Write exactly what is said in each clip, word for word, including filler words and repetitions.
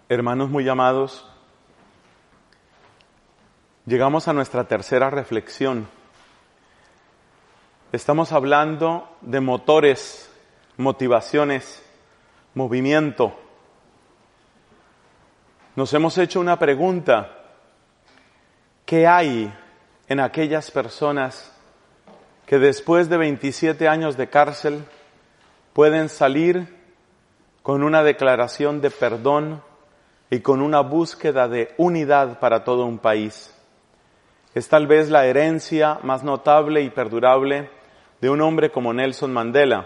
Hermanos muy amados, llegamos a nuestra tercera reflexión. Estamos hablando de motores, motivaciones, movimiento. Nos hemos hecho una pregunta: ¿qué hay en aquellas personas que después de veintisiete años de cárcel pueden salir con una declaración de perdón y con una búsqueda de unidad para todo un país? Es tal vez la herencia más notable y perdurable de un hombre como Nelson Mandela.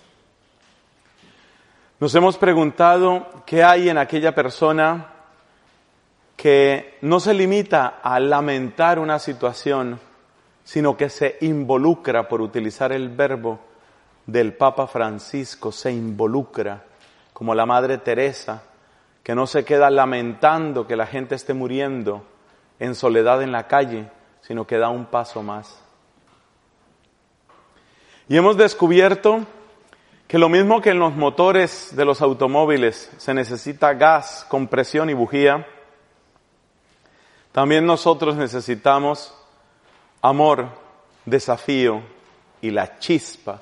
Nos hemos preguntado qué hay en aquella persona que no se limita a lamentar una situación, sino que se involucra, por utilizar el verbo del Papa Francisco, se involucra, como la Madre Teresa, que no se queda lamentando que la gente esté muriendo en soledad en la calle, sino que da un paso más. Y hemos descubierto que lo mismo que en los motores de los automóviles se necesita gas, compresión y bujía, también nosotros necesitamos amor, desafío y la chispa.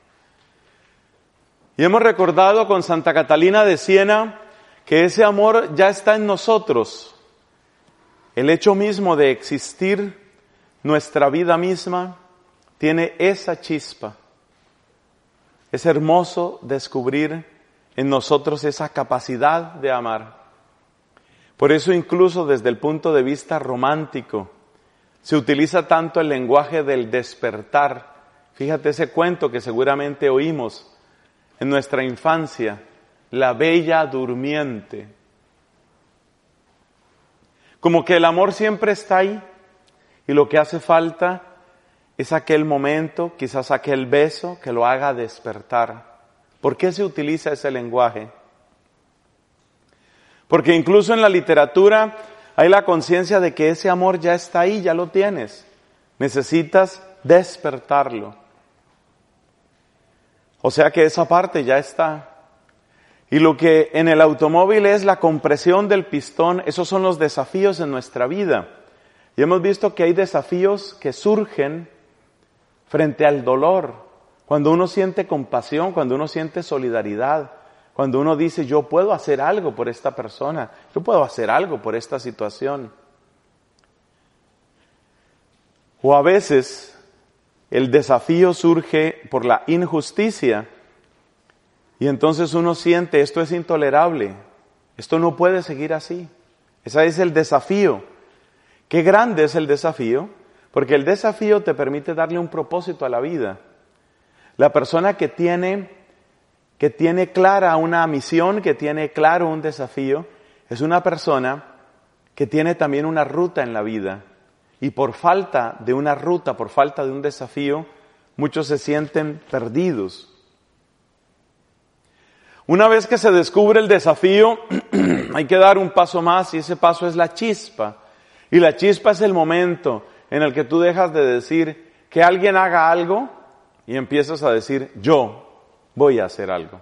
Y hemos recordado con Santa Catalina de Siena que ese amor ya está en nosotros. El hecho mismo de existir, nuestra vida misma, tiene esa chispa. Es hermoso descubrir en nosotros esa capacidad de amar. Por eso incluso desde el punto de vista romántico se utiliza tanto el lenguaje del despertar. Fíjate ese cuento que seguramente oímos en nuestra infancia, la bella durmiente. Como que el amor siempre está ahí y lo que hace falta es aquel momento, quizás aquel beso que lo haga despertar. ¿Por qué se utiliza ese lenguaje? Porque incluso en la literatura hay la conciencia de que ese amor ya está ahí, ya lo tienes. Necesitas despertarlo. O sea que esa parte ya está. Y lo que en el automóvil es la compresión del pistón, esos son los desafíos en nuestra vida. Y hemos visto que hay desafíos que surgen frente al dolor. Cuando uno siente compasión, cuando uno siente solidaridad, cuando uno dice, yo puedo hacer algo por esta persona, yo puedo hacer algo por esta situación. O a veces el desafío surge por la injusticia y entonces uno siente, esto es intolerable, esto no puede seguir así. Ese es el desafío. Qué grande es el desafío, porque el desafío te permite darle un propósito a la vida. La persona que tiene, que tiene clara una misión, que tiene claro un desafío, es una persona que tiene también una ruta en la vida. Y por falta de una ruta, por falta de un desafío, muchos se sienten perdidos. Una vez que se descubre el desafío, hay que dar un paso más y ese paso es la chispa. Y la chispa es el momento en el que tú dejas de decir que alguien haga algo y empiezas a decir, yo voy a hacer algo.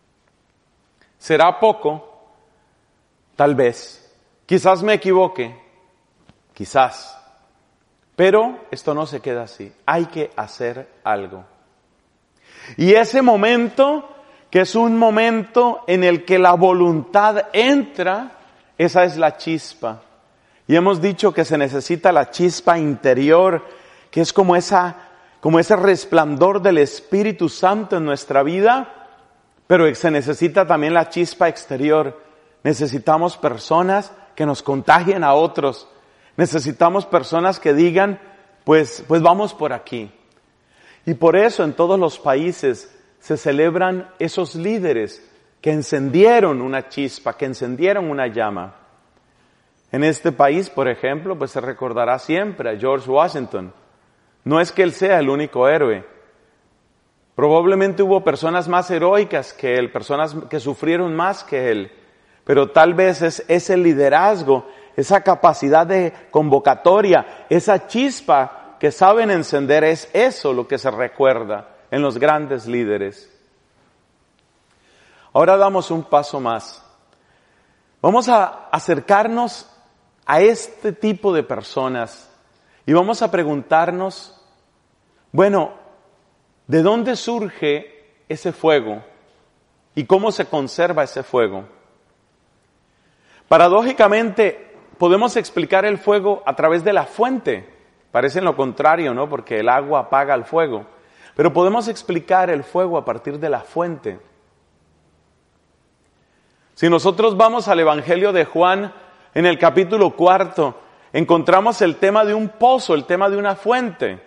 Será poco, tal vez. Quizás me equivoque, quizás. Pero esto no se queda así. Hay que hacer algo. Y ese momento, que es un momento en el que la voluntad entra, esa es la chispa. Y hemos dicho que se necesita la chispa interior, que es como esa, como ese resplandor del Espíritu Santo en nuestra vida, pero se necesita también la chispa exterior. Necesitamos personas que nos contagien a otros. Necesitamos personas que digan, pues, pues vamos por aquí. Y por eso en todos los países se celebran esos líderes que encendieron una chispa, que encendieron una llama. En este país, por ejemplo, pues se recordará siempre a George Washington. No es que él sea el único héroe. Probablemente hubo personas más heroicas que él, personas que sufrieron más que él. Pero tal vez es ese liderazgo, esa capacidad de convocatoria, esa chispa que saben encender, es eso lo que se recuerda en los grandes líderes. Ahora damos un paso más. Vamos a acercarnos a este tipo de personas y vamos a preguntarnos, bueno, ¿de dónde surge ese fuego? ¿Y cómo se conserva ese fuego? Paradójicamente, podemos explicar el fuego a través de la fuente. Parece lo contrario, ¿no? Porque el agua apaga el fuego. Pero podemos explicar el fuego a partir de la fuente. Si nosotros vamos al Evangelio de Juan, en el capítulo cuarto, encontramos el tema de un pozo, el tema de una fuente.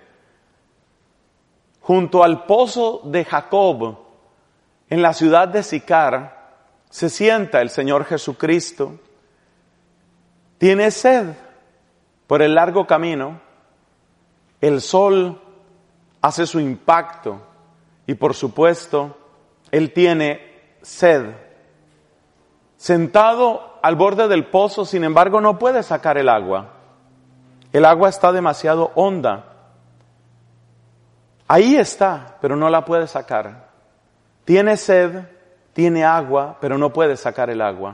Junto al pozo de Jacob, en la ciudad de Sicar, se sienta el Señor Jesucristo. Tiene sed por el largo camino. El sol hace su impacto y, por supuesto, Él tiene sed. Sentado al borde del pozo, sin embargo, no puede sacar el agua. El agua está demasiado honda. Ahí está, pero no la puede sacar. Tiene sed, tiene agua, pero no puede sacar el agua.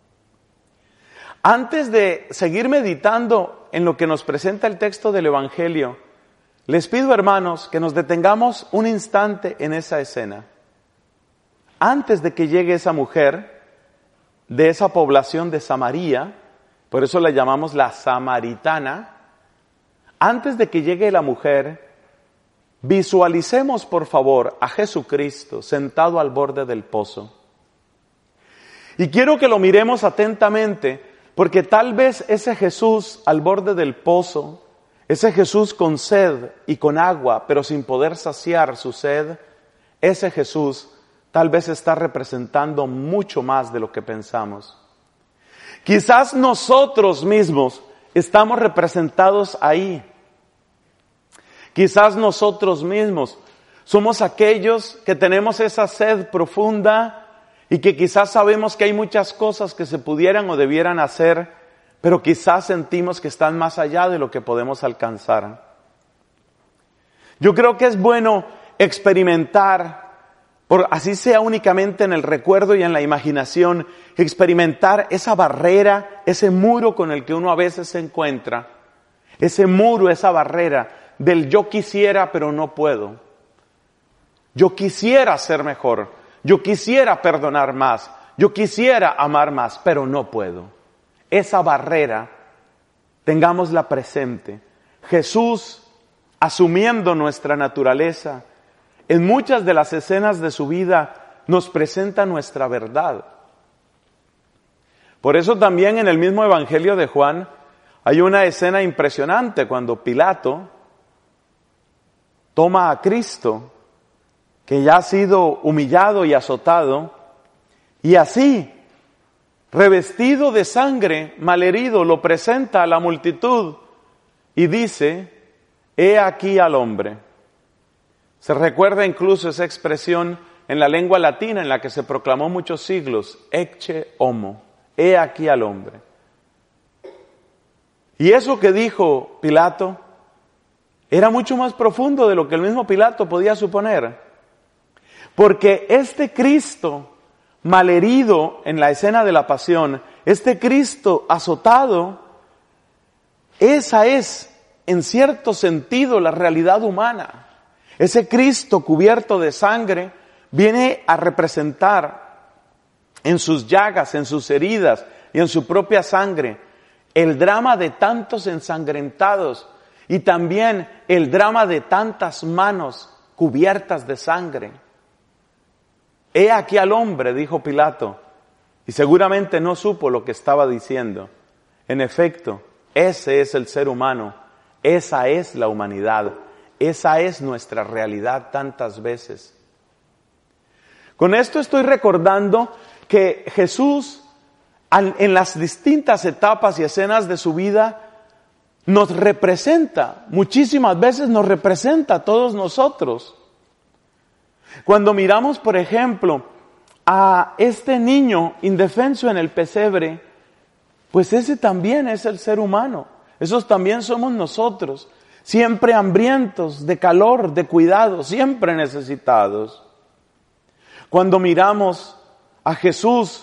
Antes de seguir meditando en lo que nos presenta el texto del Evangelio, les pido, hermanos, que nos detengamos un instante en esa escena. Antes de que llegue esa mujer de esa población de Samaria, por eso la llamamos la samaritana, antes de que llegue la mujer, visualicemos por favor a Jesucristo sentado al borde del pozo. Y quiero que lo miremos atentamente, porque tal vez ese Jesús al borde del pozo, ese Jesús con sed y con agua, pero sin poder saciar su sed, ese Jesús tal vez está representando mucho más de lo que pensamos. Quizás nosotros mismos estamos representados ahí. Quizás nosotros mismos somos aquellos que tenemos esa sed profunda y que quizás sabemos que hay muchas cosas que se pudieran o debieran hacer, pero quizás sentimos que están más allá de lo que podemos alcanzar. Yo creo que es bueno experimentar, por así sea únicamente en el recuerdo y en la imaginación, experimentar esa barrera, ese muro con el que uno a veces se encuentra, ese muro, esa barrera del yo quisiera pero no puedo. Yo quisiera ser mejor, yo quisiera perdonar más, yo quisiera amar más, pero no puedo. Esa barrera, tengámosla presente. Jesús, asumiendo nuestra naturaleza, en muchas de las escenas de su vida nos presenta nuestra verdad. Por eso también en el mismo Evangelio de Juan hay una escena impresionante cuando Pilato toma a Cristo, que ya ha sido humillado y azotado, y así, revestido de sangre, malherido, lo presenta a la multitud y dice, he aquí al hombre. Se recuerda incluso esa expresión en la lengua latina en la que se proclamó muchos siglos, ecce homo, he aquí al hombre. Y eso que dijo Pilato era mucho más profundo de lo que el mismo Pilato podía suponer. Porque este Cristo malherido en la escena de la pasión, este Cristo azotado, esa es en cierto sentido la realidad humana. Ese Cristo cubierto de sangre viene a representar en sus llagas, en sus heridas y en su propia sangre el drama de tantos ensangrentados y también el drama de tantas manos cubiertas de sangre. He aquí al hombre, dijo Pilato, y seguramente no supo lo que estaba diciendo. En efecto, ese es el ser humano, esa es la humanidad, esa es nuestra realidad tantas veces. Con esto estoy recordando que Jesús, en las distintas etapas y escenas de su vida, nos representa, muchísimas veces nos representa a todos nosotros. Cuando miramos, por ejemplo, a este niño indefenso en el pesebre, pues ese también es el ser humano, esos también somos nosotros, siempre hambrientos de calor, de cuidado, siempre necesitados. Cuando miramos a Jesús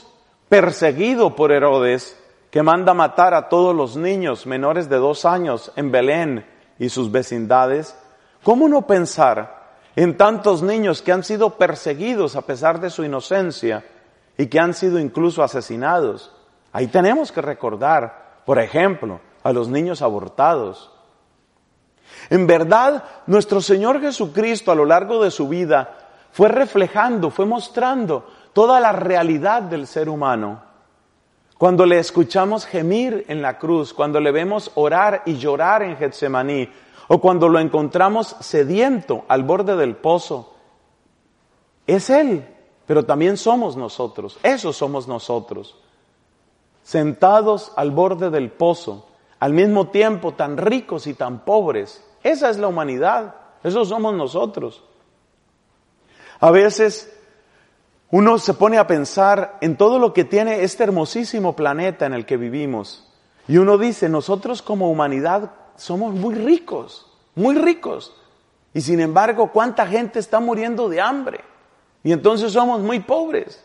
perseguido por Herodes, que manda matar a todos los niños menores de dos años en Belén y sus vecindades, ¿cómo no pensar en tantos niños que han sido perseguidos a pesar de su inocencia y que han sido incluso asesinados? Ahí tenemos que recordar, por ejemplo, a los niños abortados. En verdad, nuestro Señor Jesucristo a lo largo de su vida fue reflejando, fue mostrando toda la realidad del ser humano. Cuando le escuchamos gemir en la cruz, cuando le vemos orar y llorar en Getsemaní, o cuando lo encontramos sediento al borde del pozo, es Él, pero también somos nosotros, esos somos nosotros, sentados al borde del pozo, al mismo tiempo tan ricos y tan pobres. Esa es la humanidad, esos somos nosotros. A veces uno se pone a pensar en todo lo que tiene este hermosísimo planeta en el que vivimos. Y uno dice, nosotros como humanidad somos muy ricos, muy ricos. Y sin embargo, ¿cuánta gente está muriendo de hambre? Y entonces somos muy pobres.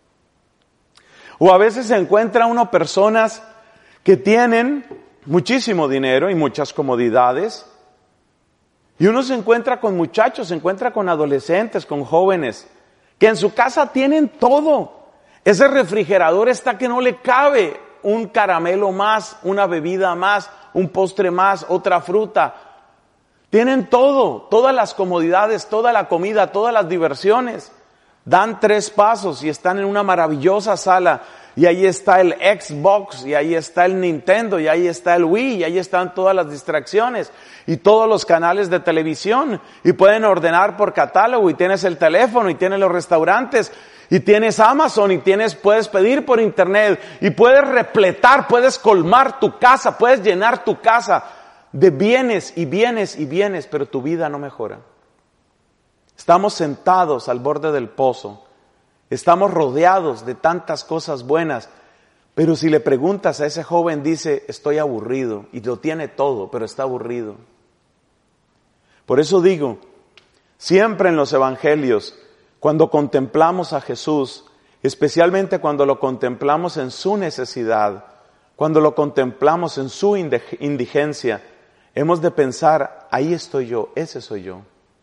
O a veces se encuentra uno personas que tienen muchísimo dinero y muchas comodidades. Y uno se encuentra con muchachos, se encuentra con adolescentes, con jóvenes, que en su casa tienen todo. Ese refrigerador está que no le cabe un caramelo más, una bebida más, un postre más, otra fruta. Tienen todo, todas las comodidades, toda la comida, todas las diversiones. Dan tres pasos y están en una maravillosa sala. Y ahí está el Xbox, y ahí está el Nintendo, y ahí está el Wii, y ahí están todas las distracciones, y todos los canales de televisión, y pueden ordenar por catálogo, y tienes el teléfono, y tienes los restaurantes, y tienes Amazon, y tienes, puedes pedir por internet, y puedes repletar, puedes colmar tu casa, puedes llenar tu casa de bienes, y bienes, y bienes, pero tu vida no mejora. Estamos sentados al borde del pozo. Estamos rodeados de tantas cosas buenas, pero si le preguntas a ese joven, dice, estoy aburrido, y lo tiene todo, pero está aburrido. Por eso digo, siempre en los evangelios, cuando contemplamos a Jesús, especialmente cuando lo contemplamos en su necesidad, cuando lo contemplamos en su indigencia, hemos de pensar, ahí estoy yo, ese soy yo.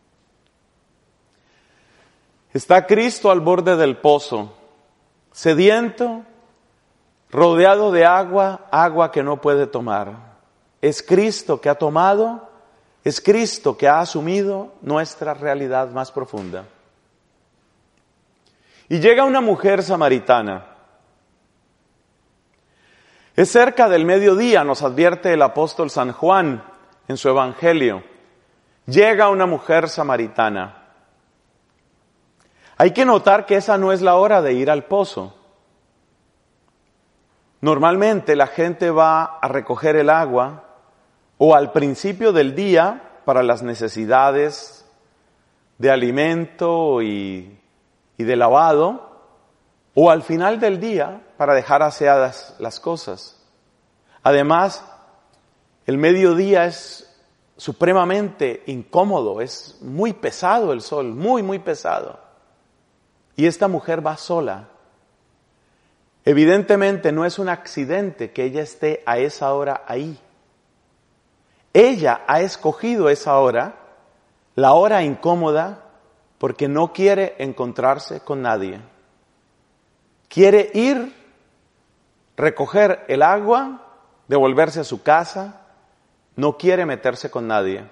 Está Cristo al borde del pozo, sediento, rodeado de agua, agua que no puede tomar. Es Cristo que ha tomado, es Cristo que ha asumido nuestra realidad más profunda. Y llega una mujer samaritana. Es cerca del mediodía, nos advierte el apóstol San Juan en su evangelio. Llega una mujer samaritana. Hay que notar que esa no es la hora de ir al pozo. Normalmente la gente va a recoger el agua o al principio del día para las necesidades de alimento y, y de lavado, o al final del día para dejar aseadas las cosas. Además, el mediodía es supremamente incómodo, es muy pesado el sol, muy, muy pesado. Y esta mujer va sola. Evidentemente no es un accidente que ella esté a esa hora ahí. Ella ha escogido esa hora, la hora incómoda, porque no quiere encontrarse con nadie. Quiere ir, recoger el agua, devolverse a su casa, no quiere meterse con nadie.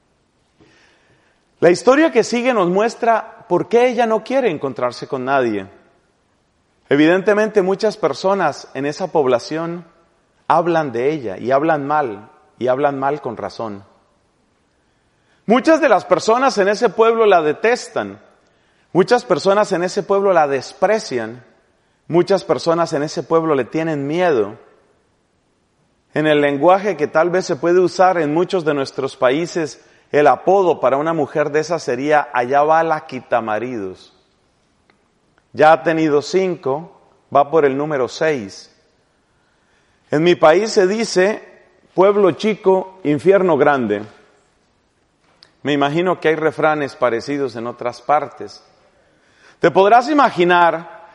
La historia que sigue nos muestra por qué ella no quiere encontrarse con nadie. Evidentemente muchas personas en esa población hablan de ella y hablan mal, y hablan mal con razón. Muchas de las personas en ese pueblo la detestan, muchas personas en ese pueblo la desprecian, muchas personas en ese pueblo le tienen miedo. En el lenguaje que tal vez se puede usar en muchos de nuestros países, el apodo para una mujer de esa sería, allá va la quitamaridos. Ya ha tenido cinco, va por el número seis. En mi país se dice, pueblo chico, infierno grande. Me imagino que hay refranes parecidos en otras partes. Te podrás imaginar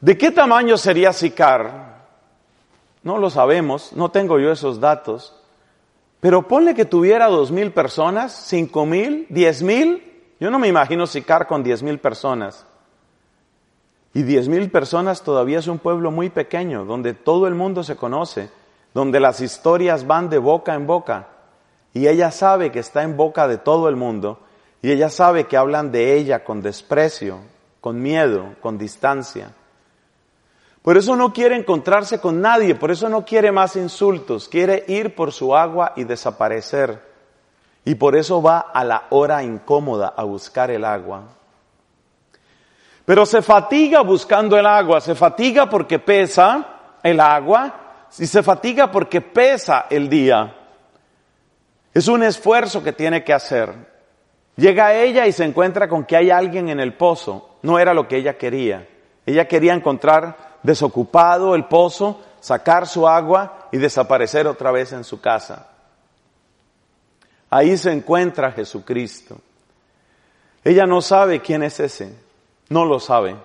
¿De qué tamaño sería Sicar? No lo sabemos, no tengo yo esos datos. Pero ponle que tuviera dos mil personas, cinco mil, diez mil. Yo no me imagino Sicar con diez mil personas. Y diez mil personas todavía es un pueblo muy pequeño, donde todo el mundo se conoce, donde las historias van de boca en boca. Y ella sabe que está en boca de todo el mundo, y ella sabe que hablan de ella con desprecio, con miedo, con distancia. Por eso no quiere encontrarse con nadie, por eso no quiere más insultos, quiere ir por su agua y desaparecer. Y por eso va a la hora incómoda a buscar el agua. Pero se fatiga buscando el agua, se fatiga porque pesa el agua y se fatiga porque pesa el día. Es un esfuerzo que tiene que hacer. Llega ella y se encuentra con que hay alguien en el pozo. No era lo que ella quería. Ella quería encontrar desocupado el pozo, sacar su agua y desaparecer otra vez en su casa. Ahí se encuentra Jesucristo. Ella no sabe quién es ese. No lo sabe.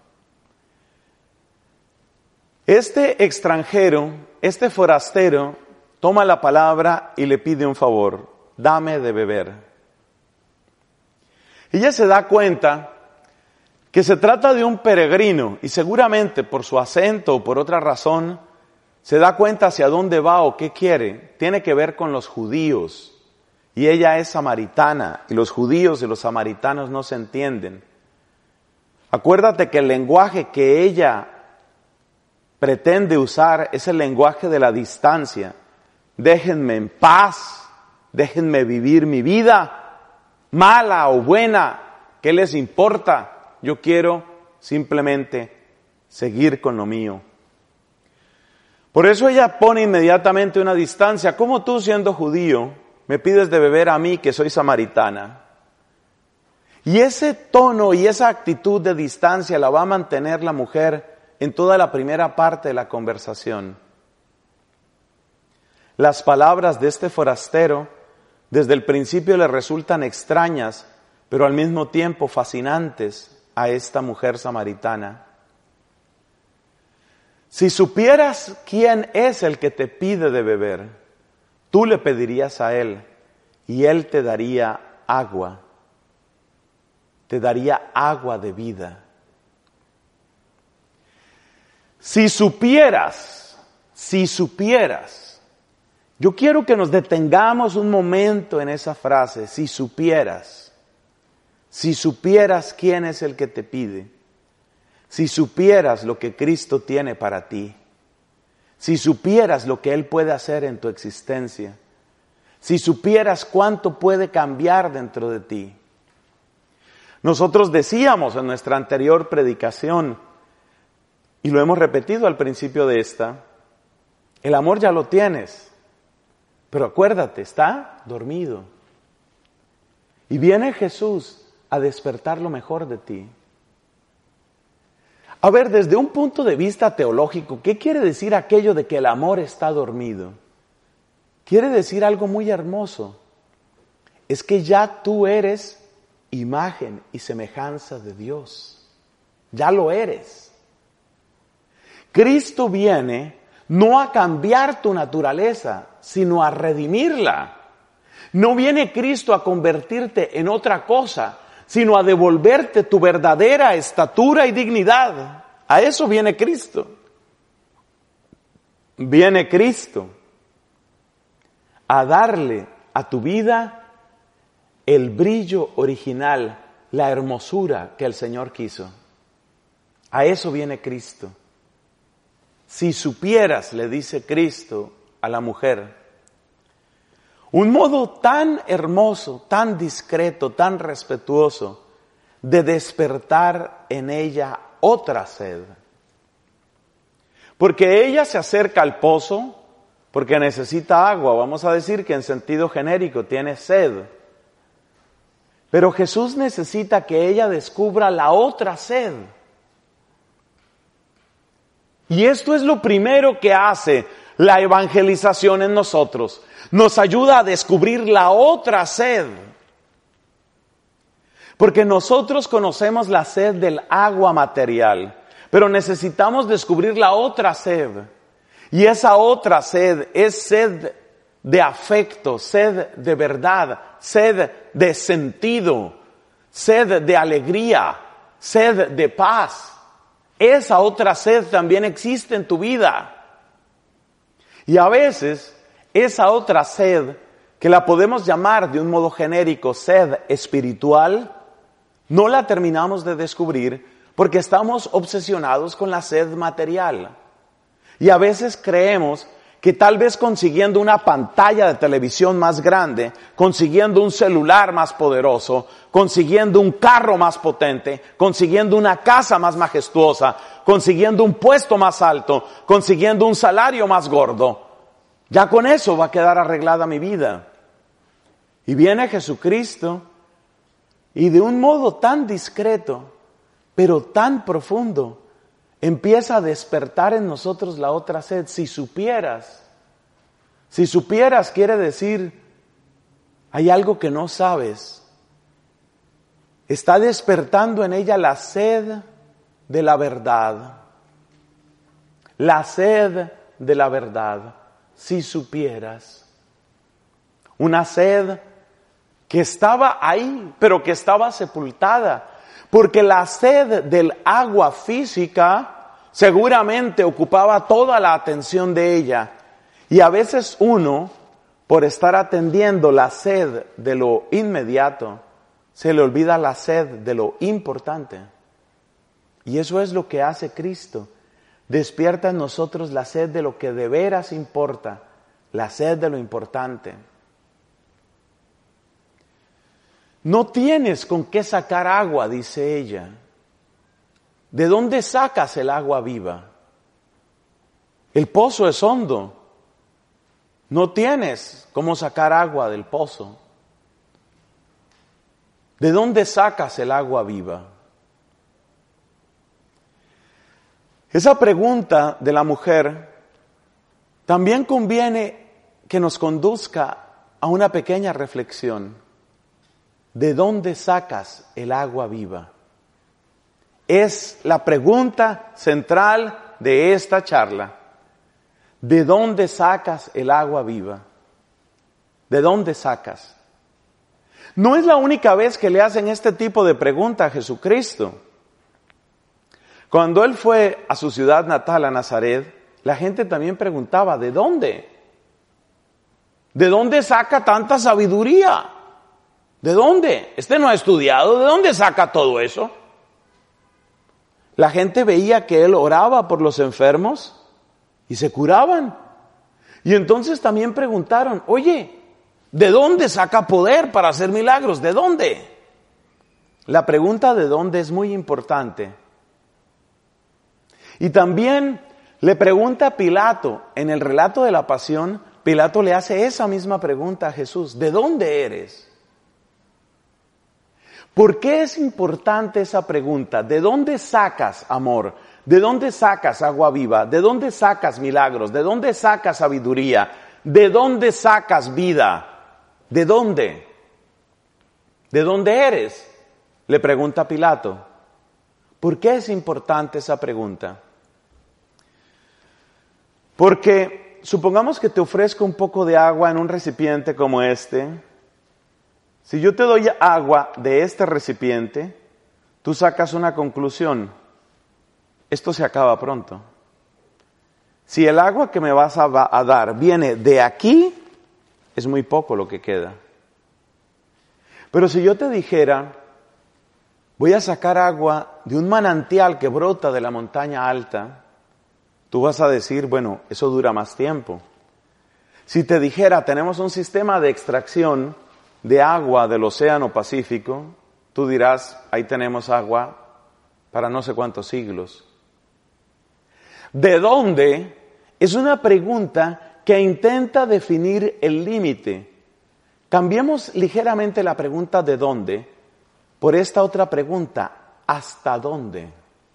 Este extranjero, este forastero, toma la palabra y le pide un favor. Dame de beber. Ella se da cuenta que se trata de un peregrino y seguramente por su acento o por otra razón se da cuenta hacia dónde va o qué quiere. Tiene que ver con los judíos y ella es samaritana y los judíos y los samaritanos no se entienden. Acuérdate que el lenguaje que ella pretende usar es el lenguaje de la distancia. Déjenme en paz, déjenme vivir mi vida, mala o buena, ¿qué les importa? Yo quiero simplemente seguir con lo mío. Por eso ella pone inmediatamente una distancia. ¿Cómo tú, siendo judío, me pides de beber a mí que soy samaritana? Y ese tono y esa actitud de distancia la va a mantener la mujer en toda la primera parte de la conversación. Las palabras de este forastero desde el principio le resultan extrañas, pero al mismo tiempo fascinantes a esta mujer samaritana. Si supieras quién es el que te pide de beber, tú le pedirías a él y él te daría agua. Te daría agua de vida. Si supieras, si supieras, yo quiero que nos detengamos un momento en esa frase, si supieras, si supieras quién es el que te pide, si supieras lo que Cristo tiene para ti, si supieras lo que Él puede hacer en tu existencia, si supieras cuánto puede cambiar dentro de ti. Nosotros decíamos en nuestra anterior predicación, y lo hemos repetido al principio de esta, el amor ya lo tienes, pero acuérdate, está dormido. Y viene Jesús a despertar lo mejor de ti. A ver, desde un punto de vista teológico, ¿qué quiere decir aquello de que el amor está dormido? Quiere decir algo muy hermoso. Es que ya tú eres imagen y semejanza de Dios. Ya lo eres. Cristo viene no a cambiar tu naturaleza, sino a redimirla. No viene Cristo a convertirte en otra cosa, sino a devolverte tu verdadera estatura y dignidad. A eso viene Cristo. Viene Cristo a darle a tu vida el brillo original, la hermosura que el Señor quiso. A eso viene Cristo. Si supieras, le dice Cristo a la mujer, un modo tan hermoso, tan discreto, tan respetuoso de despertar en ella otra sed. Porque ella se acerca al pozo porque necesita agua, vamos a decir que en sentido genérico tiene sed. Pero Jesús necesita que ella descubra la otra sed. Y esto es lo primero que hace la evangelización en nosotros. Nos ayuda a descubrir la otra sed. Porque nosotros conocemos la sed del agua material, pero necesitamos descubrir la otra sed. Y esa otra sed es sed de afecto, sed de verdad, sed de sentido, sed de alegría, sed de paz. Esa otra sed también existe en tu vida. Y a veces, esa otra sed, que la podemos llamar de un modo genérico sed espiritual, no la terminamos de descubrir porque estamos obsesionados con la sed material. Y a veces creemos que tal vez consiguiendo una pantalla de televisión más grande, consiguiendo un celular más poderoso, consiguiendo un carro más potente, consiguiendo una casa más majestuosa, consiguiendo un puesto más alto, consiguiendo un salario más gordo, ya con eso va a quedar arreglada mi vida. Y viene Jesucristo y de un modo tan discreto, pero tan profundo, empieza a despertar en nosotros la otra sed. Si supieras, si supieras quiere decir, hay algo que no sabes. Está despertando en ella la sed de la verdad. La sed de la verdad, si supieras. Una sed que estaba ahí, pero que estaba sepultada. Porque la sed del agua física seguramente ocupaba toda la atención de ella. Y a veces uno, por estar atendiendo la sed de lo inmediato, se le olvida la sed de lo importante. Y eso es lo que hace Cristo. Despierta en nosotros la sed de lo que de veras importa, la sed de lo importante. No tienes con qué sacar agua, dice ella. ¿De dónde sacas el agua viva? El pozo es hondo. No tienes cómo sacar agua del pozo. ¿De dónde sacas el agua viva? Esa pregunta de la mujer también conviene que nos conduzca a una pequeña reflexión. ¿De dónde sacas el agua viva? Es la pregunta central de esta charla. ¿De dónde sacas el agua viva? ¿De dónde sacas? No es la única vez que le hacen este tipo de pregunta a Jesucristo. Cuando Él fue a su ciudad natal, a Nazaret, la gente también preguntaba, ¿de dónde? ¿De dónde saca tanta sabiduría? ¿De dónde? Este no ha estudiado, ¿de dónde saca todo eso? La gente veía que Él oraba por los enfermos y se curaban. Y entonces también preguntaron, oye, ¿de dónde saca poder para hacer milagros? ¿De dónde? La pregunta de dónde es muy importante. Y también le pregunta a Pilato, en el relato de la pasión, Pilato le hace esa misma pregunta a Jesús, ¿de dónde eres? ¿Por qué es importante esa pregunta? ¿De dónde sacas amor? ¿De dónde sacas agua viva? ¿De dónde sacas milagros? ¿De dónde sacas sabiduría? ¿De dónde sacas vida? ¿De dónde? ¿De dónde eres? Le pregunta Pilato. ¿Por qué es importante esa pregunta? Porque supongamos que te ofrezco un poco de agua en un recipiente como este. Si yo te doy agua de este recipiente, tú sacas una conclusión. Esto se acaba pronto. Si el agua que me vas a, a dar viene de aquí, es muy poco lo que queda. Pero si yo te dijera, voy a sacar agua de un manantial que brota de la montaña alta, tú vas a decir, bueno, eso dura más tiempo. Si te dijera, tenemos un sistema de extracción de agua del Océano Pacífico, tú dirás, ahí tenemos agua para no sé cuántos siglos. ¿De dónde? Es una pregunta que intenta definir el límite. Cambiemos ligeramente la pregunta ¿de dónde? Por esta otra pregunta, ¿hasta dónde?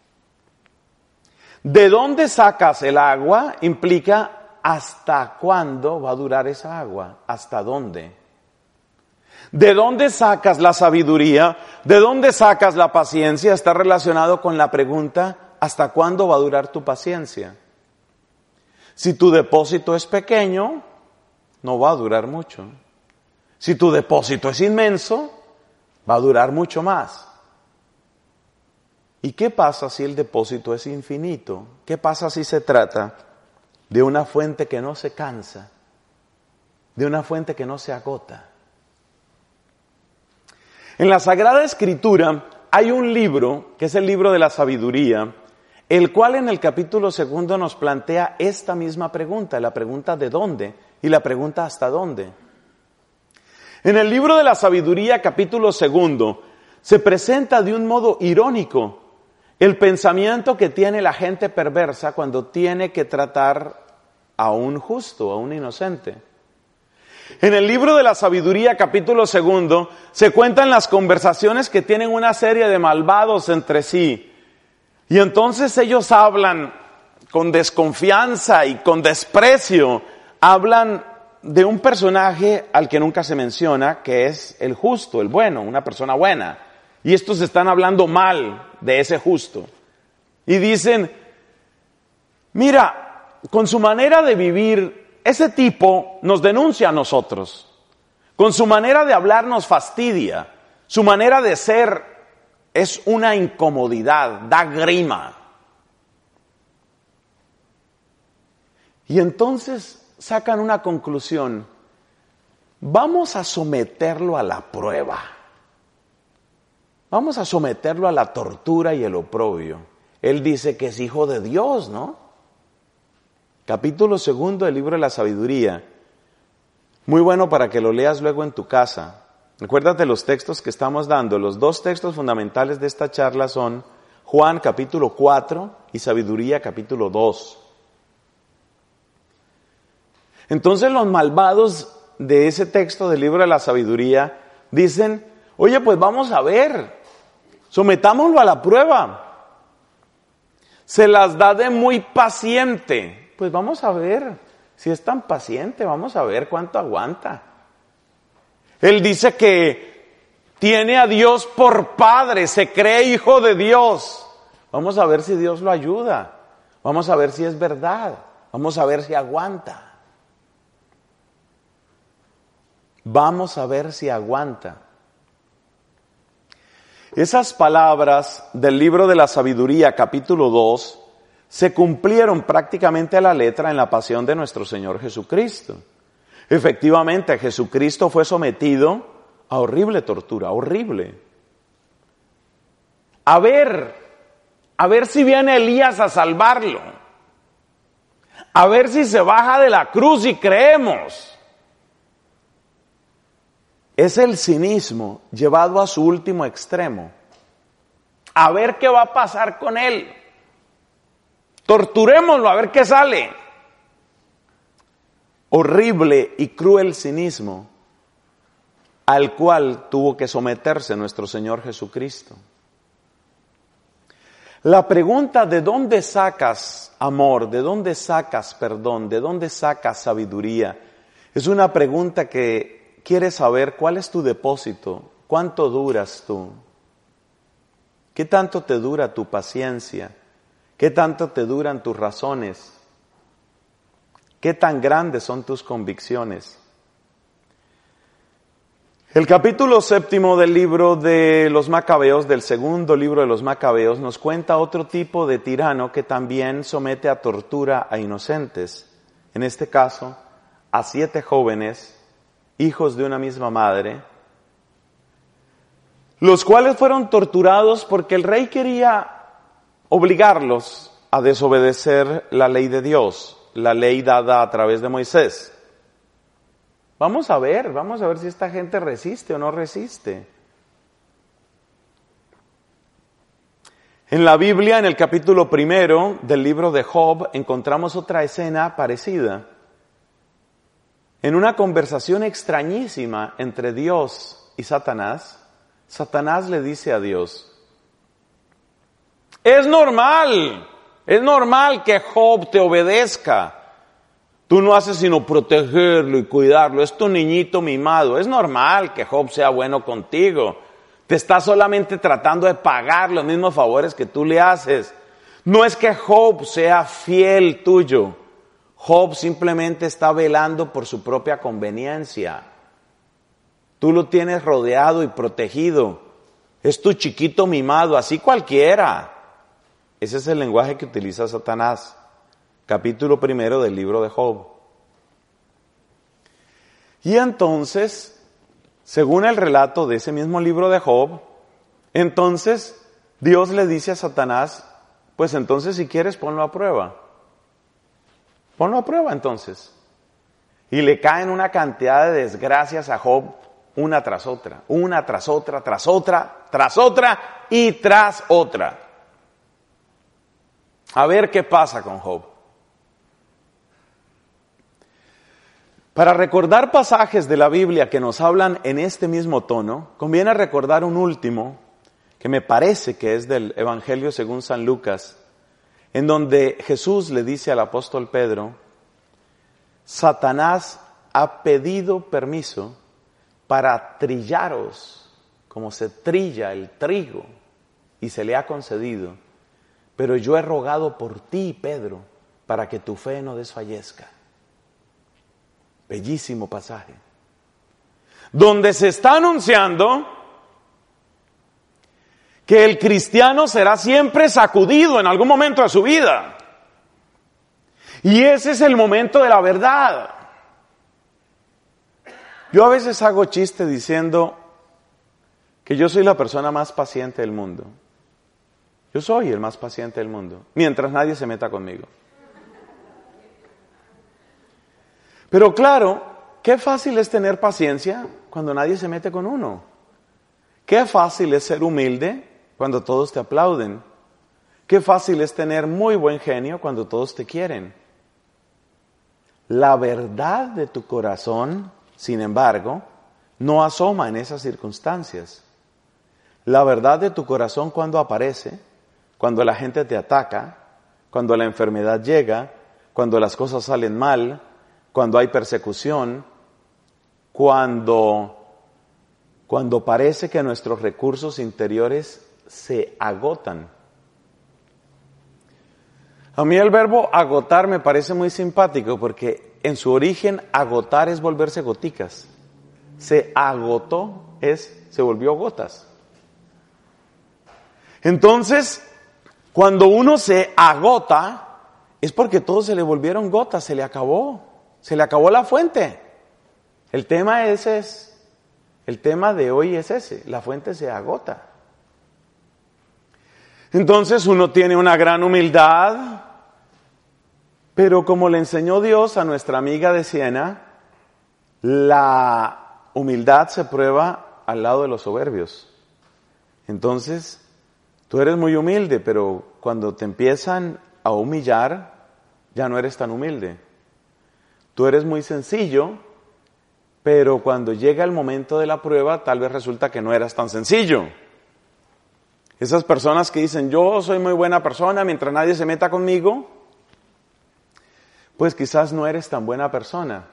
¿De dónde sacas el agua? Implica ¿hasta cuándo va a durar esa agua? ¿Hasta dónde? ¿De dónde sacas la sabiduría? ¿De dónde sacas la paciencia? Está relacionado con la pregunta ¿hasta cuándo va a durar tu paciencia? Si tu depósito es pequeño, no va a durar mucho. Si tu depósito es inmenso, va a durar mucho más. ¿Y qué pasa si el depósito es infinito? ¿Qué pasa si se trata de una fuente que no se cansa, de una fuente que no se agota? En la Sagrada Escritura hay un libro, que es el libro de la sabiduría, el cual en el capítulo segundo nos plantea esta misma pregunta, la pregunta ¿de dónde? Y la pregunta ¿hasta dónde? En el libro de la sabiduría, capítulo segundo, se presenta de un modo irónico el pensamiento que tiene la gente perversa cuando tiene que tratar a un justo, a un inocente. En el libro de la sabiduría, capítulo segundo, se cuentan las conversaciones que tienen una serie de malvados entre sí. Y entonces ellos hablan con desconfianza y con desprecio, hablan de un personaje al que nunca se menciona, que es el justo, el bueno, una persona buena. Y estos están hablando mal de ese justo. Y dicen, mira, con su manera de vivir, ese tipo nos denuncia a nosotros. Con su manera de hablar nos fastidia. Su manera de ser es una incomodidad, da grima. Y entonces sacan una conclusión. Vamos a someterlo a la prueba. Vamos a someterlo a la tortura y el oprobio. Él dice que es hijo de Dios, ¿no? Capítulo segundo del libro de la sabiduría. Muy bueno para que lo leas luego en tu casa. Acuérdate los textos que estamos dando. Los dos textos fundamentales de esta charla son Juan capítulo cuatro y Sabiduría capítulo dos. Entonces los malvados de ese texto del libro de la sabiduría dicen, oye, pues vamos a ver, sometámoslo a la prueba. Se las da de muy paciente. Pues vamos a ver, si es tan paciente, vamos a ver cuánto aguanta. Él dice que tiene a Dios por Padre, se cree hijo de Dios. Vamos a ver si Dios lo ayuda. Vamos a ver si es verdad. Vamos a ver si aguanta. Vamos a ver si aguanta. Esas palabras del libro de la sabiduría, capítulo dos, se cumplieron prácticamente a la letra en la pasión de nuestro Señor Jesucristo. Efectivamente, Jesucristo fue sometido a horrible tortura, horrible. A ver, a ver si viene Elías a salvarlo. A ver si se baja de la cruz y creemos. Es el cinismo llevado a su último extremo. A ver qué va a pasar con él. Torturémoslo a ver qué sale. Horrible y cruel cinismo al cual tuvo que someterse nuestro Señor Jesucristo. La pregunta de dónde sacas amor, de dónde sacas perdón, de dónde sacas sabiduría, es una pregunta que quiere saber cuál es tu depósito, cuánto duras tú, qué tanto te dura tu paciencia, qué tanto te duran tus razones. ¿Qué tan grandes son tus convicciones? El capítulo séptimo del libro de los Macabeos, del segundo libro de los Macabeos, nos cuenta otro tipo de tirano que también somete a tortura a inocentes. En este caso, a siete jóvenes, hijos de una misma madre, los cuales fueron torturados porque el rey quería obligarlos a desobedecer la ley de Dios. La ley dada a través de Moisés. Vamos a ver, vamos a ver si esta gente resiste o no resiste. En la Biblia, en el capítulo primero del libro de Job, encontramos otra escena parecida. En una conversación extrañísima entre Dios y Satanás, Satanás le dice a Dios, es normal, es normal que Job te obedezca. Tú no haces sino protegerlo y cuidarlo. Es tu niñito mimado. Es normal que Job sea bueno contigo. Te está solamente tratando de pagar los mismos favores que tú le haces. No es que Job sea fiel tuyo. Job simplemente está velando por su propia conveniencia. Tú lo tienes rodeado y protegido. Es tu chiquito mimado, así cualquiera. Ese es el lenguaje que utiliza Satanás. Capítulo primero del libro de Job. Y entonces, según el relato de ese mismo libro de Job, entonces Dios le dice a Satanás, pues entonces si quieres ponlo a prueba. Ponlo a prueba entonces. Y le caen una cantidad de desgracias a Job, una tras otra, una tras otra, tras otra, tras otra y tras otra. A ver qué pasa con Job. Para recordar pasajes de la Biblia que nos hablan en este mismo tono, conviene recordar un último, que me parece que es del Evangelio según San Lucas, en donde Jesús le dice al apóstol Pedro, Satanás ha pedido permiso para trillaros, como se trilla el trigo, y se le ha concedido, pero yo he rogado por ti, Pedro, para que tu fe no desfallezca. Bellísimo pasaje. Donde se está anunciando que el cristiano será siempre sacudido en algún momento de su vida. Y ese es el momento de la verdad. Yo a veces hago chiste diciendo que yo soy la persona más paciente del mundo. Yo soy el más paciente del mundo, mientras nadie se meta conmigo. Pero claro, qué fácil es tener paciencia cuando nadie se mete con uno. Qué fácil es ser humilde cuando todos te aplauden. Qué fácil es tener muy buen genio cuando todos te quieren. La verdad de tu corazón, sin embargo, no asoma en esas circunstancias. La verdad de tu corazón cuando aparece, cuando la gente te ataca, cuando la enfermedad llega, cuando las cosas salen mal, cuando hay persecución, cuando, cuando parece que nuestros recursos interiores se agotan. A mí el verbo agotar me parece muy simpático porque en su origen agotar es volverse goticas. Se agotó es, se volvió gotas. Entonces, cuando uno se agota, es porque todo se le volvieron gotas, se le acabó. Se le acabó la fuente. El tema ese es, el tema de hoy es ese, la fuente se agota. Entonces uno tiene una gran humildad, pero como le enseñó Dios a nuestra amiga de Siena, la humildad se prueba al lado de los soberbios. Entonces, tú eres muy humilde, pero cuando te empiezan a humillar, ya no eres tan humilde. Tú eres muy sencillo, pero cuando llega el momento de la prueba, tal vez resulta que no eras tan sencillo. Esas personas que dicen, yo soy muy buena persona mientras nadie se meta conmigo, pues quizás no eres tan buena persona.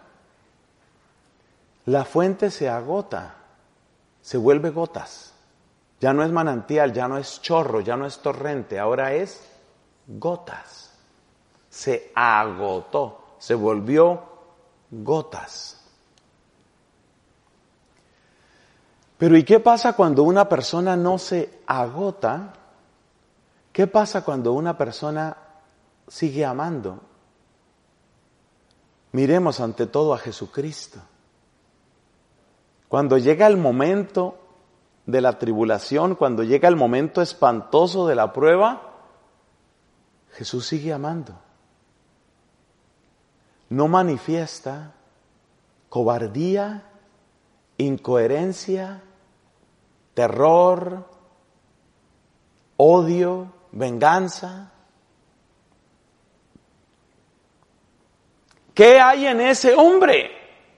La fuente se agota, se vuelve gotas. Ya no es manantial, ya no es chorro, ya no es torrente, ahora es gotas. Se agotó. Se volvió gotas. Pero ¿y qué pasa cuando una persona no se agota? ¿Qué pasa cuando una persona sigue amando? Miremos ante todo a Jesucristo. Cuando llega el momento de la tribulación, cuando llega el momento espantoso de la prueba, Jesús sigue amando. No manifiesta cobardía, incoherencia, terror, odio, venganza. ¿Qué hay en ese hombre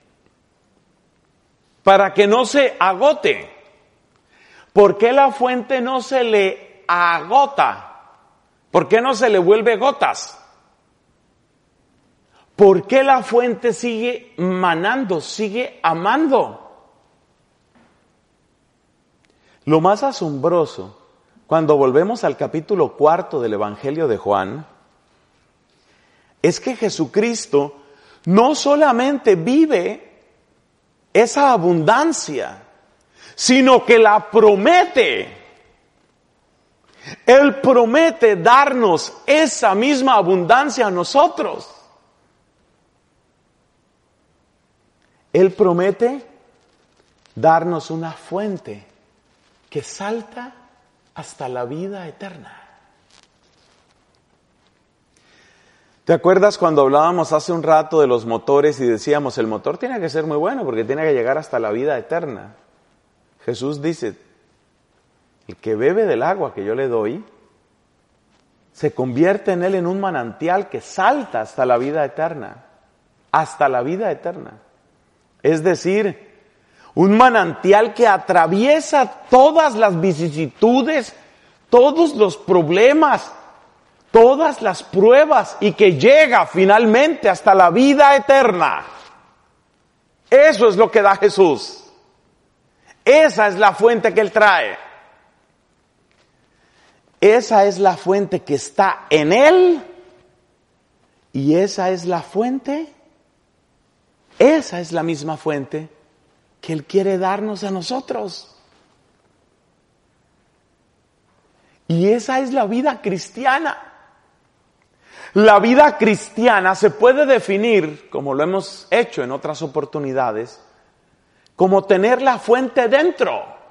para que no se agote? ¿Por qué la fuente no se le agota? ¿Por qué no se le vuelve gotas? ¿Por qué la fuente sigue manando, sigue amando? Lo más asombroso cuando volvemos al capítulo cuarto del Evangelio de Juan, es que Jesucristo no solamente vive esa abundancia, sino que la promete. Él promete darnos esa misma abundancia a nosotros. Él promete darnos una fuente que salta hasta la vida eterna. ¿Te acuerdas cuando hablábamos hace un rato de los motores y decíamos, el motor tiene que ser muy bueno porque tiene que llegar hasta la vida eterna? Jesús dice, el que bebe del agua que yo le doy, se convierte en él en un manantial que salta hasta la vida eterna, hasta la vida eterna. Es decir, un manantial que atraviesa todas las vicisitudes, todos los problemas, todas las pruebas y que llega finalmente hasta la vida eterna. Eso es lo que da Jesús. Esa es la fuente que Él trae. Esa es la fuente que está en Él y esa es la fuente, esa es la misma fuente que Él quiere darnos a nosotros. Y esa es la vida cristiana. La vida cristiana se puede definir, como lo hemos hecho en otras oportunidades, como tener la fuente dentro.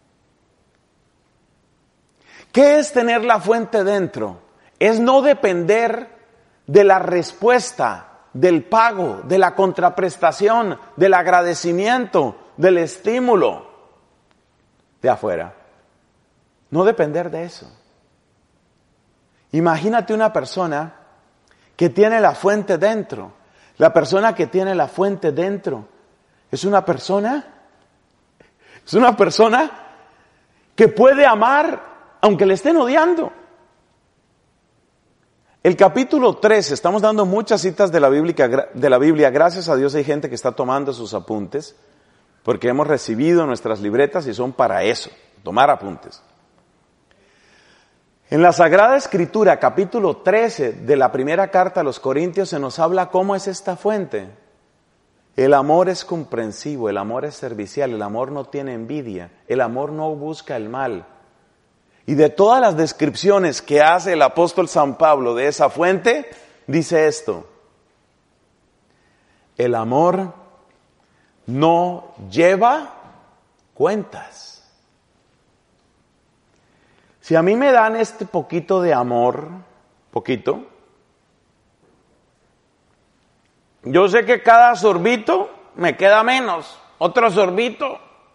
¿Qué es tener la fuente dentro? Es no depender de la respuesta, del pago, de la contraprestación, del agradecimiento, del estímulo de afuera. No depender de eso. Imagínate una persona que tiene la fuente dentro. La persona que tiene la fuente dentro es una persona, es una persona que puede amar aunque le estén odiando. El capítulo trece, estamos dando muchas citas de la Biblia, de la Biblia, gracias a Dios hay gente que está tomando sus apuntes, porque hemos recibido nuestras libretas y son para eso, tomar apuntes. En la Sagrada Escritura, capítulo trece de la primera carta a los Corintios, se nos habla cómo es esta fuente. El amor es comprensivo, el amor es servicial, el amor no tiene envidia, el amor no busca el mal. Y de todas las descripciones que hace el apóstol San Pablo de esa fuente, dice esto: el amor no lleva cuentas. Si a mí me dan este poquito de amor, poquito, yo sé que cada sorbito me queda menos, otro sorbito,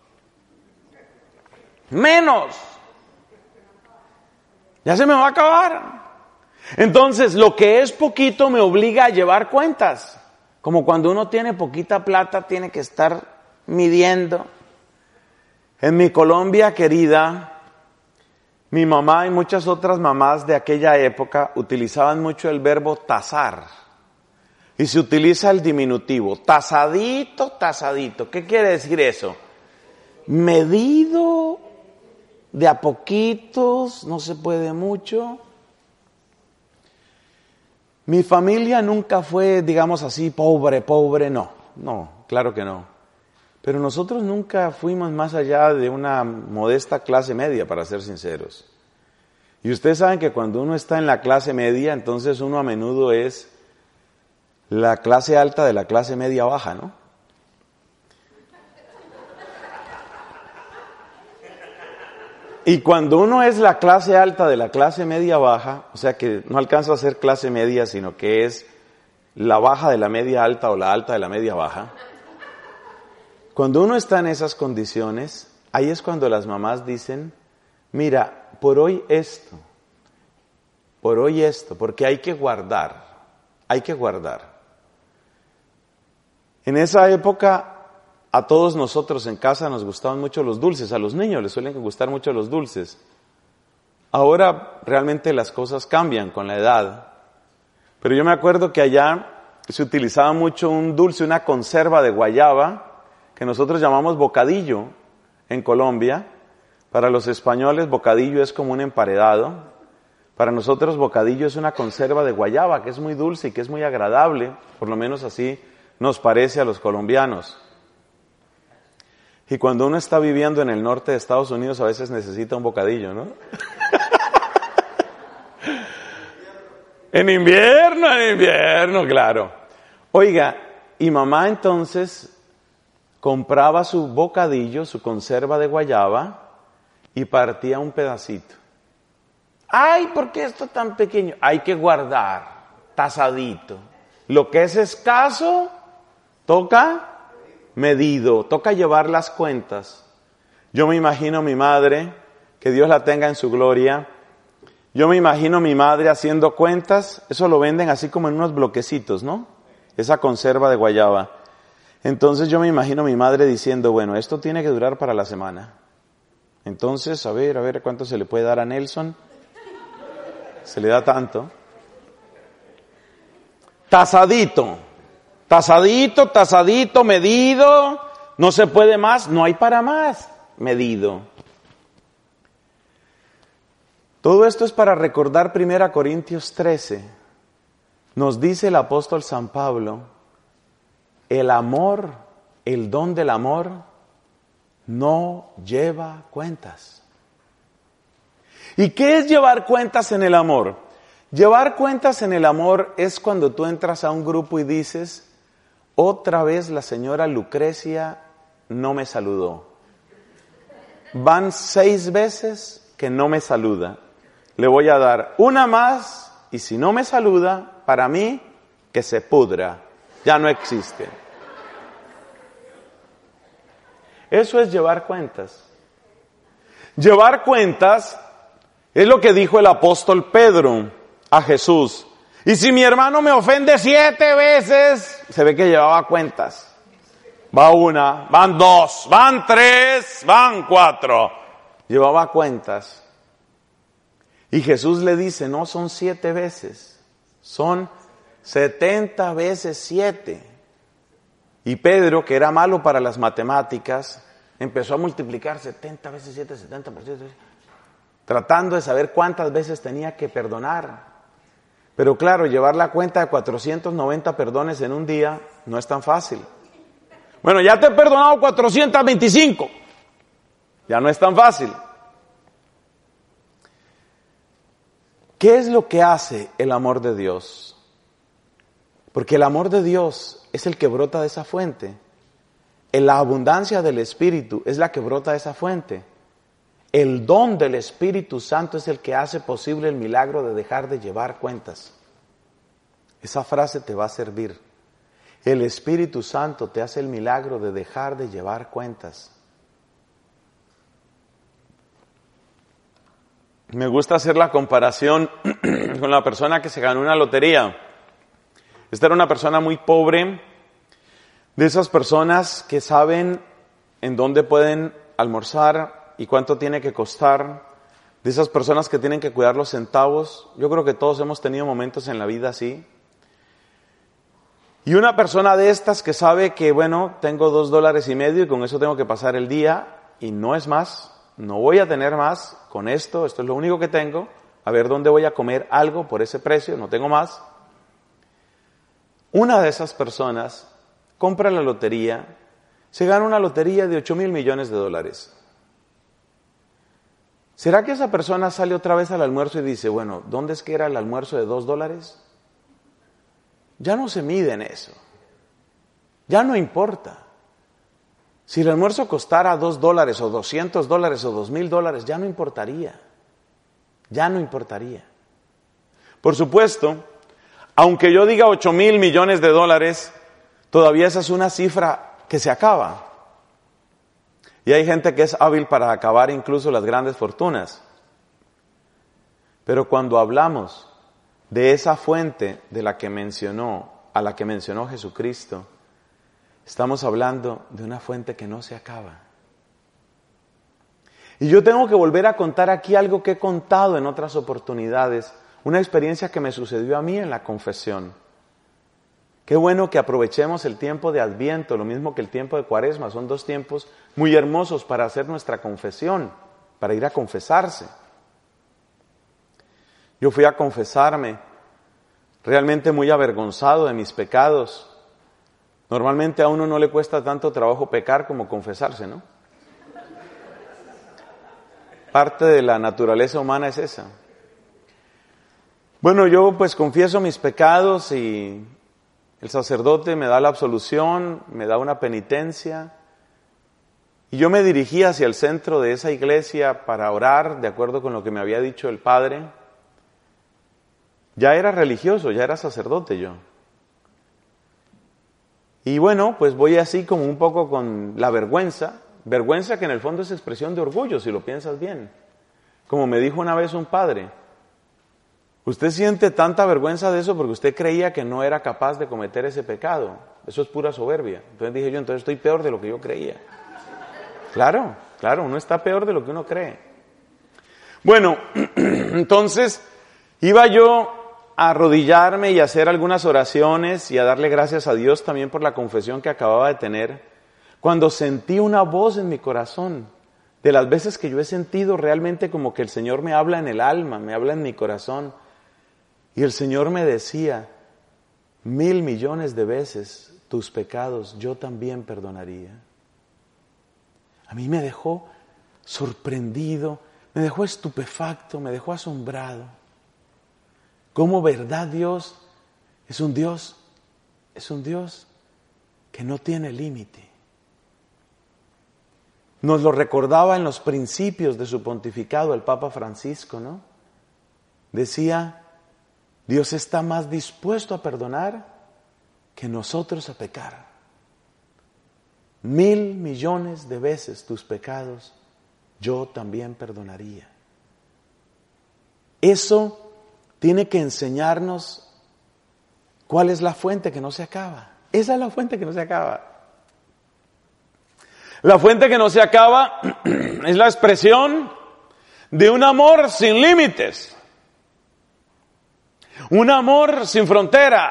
menos. Ya se me va a acabar. Entonces, lo que es poquito me obliga a llevar cuentas. Como cuando uno tiene poquita plata, tiene que estar midiendo. En mi Colombia querida, mi mamá y muchas otras mamás de aquella época utilizaban mucho el verbo tasar. Y se utiliza el diminutivo, tasadito, tasadito. ¿Qué quiere decir eso? Medido de a poquitos, no se puede mucho. Mi familia nunca fue, digamos así, pobre, pobre, no, no, claro que no. Pero nosotros nunca fuimos más allá de una modesta clase media, para ser sinceros. Y ustedes saben que cuando uno está en la clase media, entonces uno a menudo es la clase alta de la clase media baja, ¿no? Y cuando uno es la clase alta de la clase media baja, o sea que no alcanza a ser clase media, sino que es la baja de la media alta o la alta de la media baja, cuando uno está en esas condiciones, ahí es cuando las mamás dicen, mira, por hoy esto, por hoy esto, porque hay que guardar, hay que guardar. En esa época, a todos nosotros en casa nos gustaban mucho los dulces, a los niños les suelen gustar mucho los dulces. Ahora realmente las cosas cambian con la edad, pero yo me acuerdo que allá se utilizaba mucho un dulce, una conserva de guayaba, que nosotros llamamos bocadillo en Colombia, Para los españoles bocadillo es como un emparedado. Para nosotros bocadillo es una conserva de guayaba que es muy dulce y que es muy agradable, por lo menos así nos parece a los colombianos. Y cuando uno está viviendo en el norte de Estados Unidos a veces necesita un bocadillo, ¿no? En invierno, en invierno, claro. Oiga, y mamá entonces compraba su bocadillo, su conserva de guayaba, y partía un pedacito. ¡Ay, por qué esto tan pequeño! Hay que guardar, tasadito. Lo que es escaso, toca medido, toca llevar las cuentas. Yo me imagino a mi madre, que Dios la tenga en su gloria. Yo me imagino a mi madre haciendo cuentas, eso lo venden así como en unos bloquecitos, ¿no? Esa conserva de guayaba. Entonces yo me imagino a mi madre diciendo, bueno, esto tiene que durar para la semana. Entonces, a ver, a ver, ¿cuánto se le puede dar a Nelson? Se le da tanto. Tasadito, tasadito, tasadito, medido, no se puede más, no hay para más, medido. Todo esto es para recordar primera Corintios trece. Nos dice el apóstol San Pablo, el amor, el don del amor, no lleva cuentas. ¿Y qué es llevar cuentas en el amor? Llevar cuentas en el amor es cuando tú entras a un grupo y dices, otra vez la señora Lucrecia no me saludó. Van seis veces que no me saluda. Le voy a dar una más y si no me saluda, para mí, que se pudra. Ya no existe. Eso es llevar cuentas. Llevar cuentas es lo que dijo el apóstol Pedro a Jesús. Y si mi hermano me ofende siete veces, se ve que llevaba cuentas. Va una, van dos, van tres, van cuatro. Llevaba cuentas. Y Jesús le dice, no son siete veces, son setenta veces siete. Y Pedro, que era malo para las matemáticas, empezó a multiplicar setenta veces siete, setenta por siete, tratando de saber cuántas veces tenía que perdonar. Pero claro, llevar la cuenta de cuatrocientos noventa perdones en un día no es tan fácil. Bueno, ya te he perdonado cuatrocientos veinticinco. Ya no es tan fácil. ¿Qué es lo que hace el amor de Dios? Porque el amor de Dios es el que brota de esa fuente. En la abundancia del Espíritu es la que brota de esa fuente. El don del Espíritu Santo es el que hace posible el milagro de dejar de llevar cuentas. Esa frase te va a servir. El Espíritu Santo te hace el milagro de dejar de llevar cuentas. Me gusta hacer la comparación con la persona que se ganó una lotería. Esta era una persona muy pobre, de esas personas que saben en dónde pueden almorzar y cuánto tiene que costar, de esas personas que tienen que cuidar los centavos. Yo creo que todos hemos tenido momentos en la vida así. Y una persona de estas que sabe que, bueno, tengo dos dólares y medio y con eso tengo que pasar el día y no es más, no voy a tener más con esto, esto es lo único que tengo, a ver dónde voy a comer algo por ese precio, no tengo más. Una de esas personas compra la lotería, se gana una lotería de ocho mil millones de dólares. ¿Será que esa persona sale otra vez al almuerzo y dice, bueno, ¿dónde es que era el almuerzo de dos dólares? Ya no se mide en eso. Ya no importa. Si el almuerzo costara dos dólares o doscientos dólares o dos mil dólares, ya no importaría. Ya no importaría. Por supuesto, aunque yo diga ocho mil millones de dólares, todavía esa es una cifra que se acaba. Y hay gente que es hábil para acabar incluso las grandes fortunas. Pero cuando hablamos de esa fuente de la que mencionó, a la que mencionó Jesucristo, estamos hablando de una fuente que no se acaba. Y yo tengo que volver a contar aquí algo que he contado en otras oportunidades, una experiencia que me sucedió a mí en la confesión. Qué bueno que aprovechemos el tiempo de Adviento, lo mismo que el tiempo de Cuaresma, son dos tiempos muy hermosos para hacer nuestra confesión. para ir a confesarse. Yo fui a confesarme, realmente muy avergonzado de mis pecados. Normalmente a uno no le cuesta tanto trabajo pecar como confesarse, ¿no? Parte de la naturaleza humana es esa. Bueno, yo pues confieso mis pecados y el sacerdote me da la absolución, me da una penitencia. Y yo me dirigí hacia el centro de esa iglesia para orar, de acuerdo con lo que me había dicho el padre. Ya era religioso, ya era sacerdote yo. Y bueno, pues voy así como un poco con la vergüenza, vergüenza que en el fondo es expresión de orgullo, si lo piensas bien. Como me dijo una vez un padre, usted siente tanta vergüenza de eso porque usted creía que no era capaz de cometer ese pecado. Eso es pura soberbia. Entonces dije yo, entonces estoy peor de lo que yo creía. Claro, claro, uno está peor de lo que uno cree. Bueno, entonces iba yo a arrodillarme y a hacer algunas oraciones y a darle gracias a Dios también por la confesión que acababa de tener, cuando sentí una voz en mi corazón, de las veces que yo he sentido realmente como que el Señor me habla en el alma, me habla en mi corazón, y el Señor me decía, mil millones de veces tus pecados yo también perdonaría. A mí me dejó sorprendido, me dejó estupefacto, me dejó asombrado. Cómo verdad Dios es un Dios, es un Dios que no tiene límite. Nos lo recordaba en los principios de su pontificado el Papa Francisco, ¿no? Decía, Dios está más dispuesto a perdonar que nosotros a pecar. Mil millones de veces tus pecados yo también perdonaría. Eso tiene que enseñarnos cuál es la fuente que no se acaba. Esa es la fuente que no se acaba. La fuente que no se acaba es la expresión de un amor sin límites. Un amor sin frontera.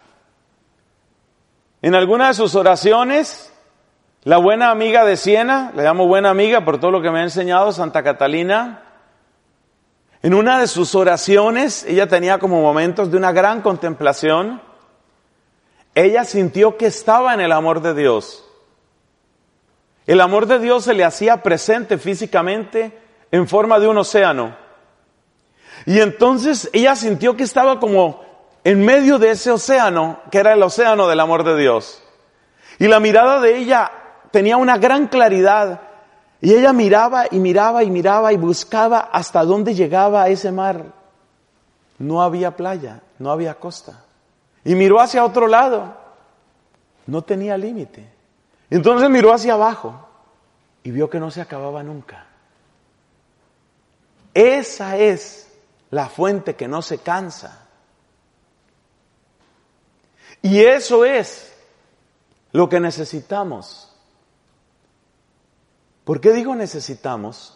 En alguna de sus oraciones, la buena amiga de Siena, le llamo buena amiga por todo lo que me ha enseñado Santa Catalina, en una de sus oraciones, ella tenía como momentos de una gran contemplación, ella sintió que estaba en el amor de Dios. El amor de Dios se le hacía presente físicamente en forma de un océano. Y entonces ella sintió que estaba como en medio de ese océano, que era el océano del amor de Dios. Y la mirada de ella tenía una gran claridad. Y ella miraba y miraba y miraba y buscaba hasta dónde llegaba ese mar. No había playa, no había costa. Y miró hacia otro lado. No tenía límite. Entonces miró hacia abajo y vio que no se acababa nunca. Esa es la fuente que no se cansa. Y eso es lo que necesitamos. ¿Por qué digo necesitamos?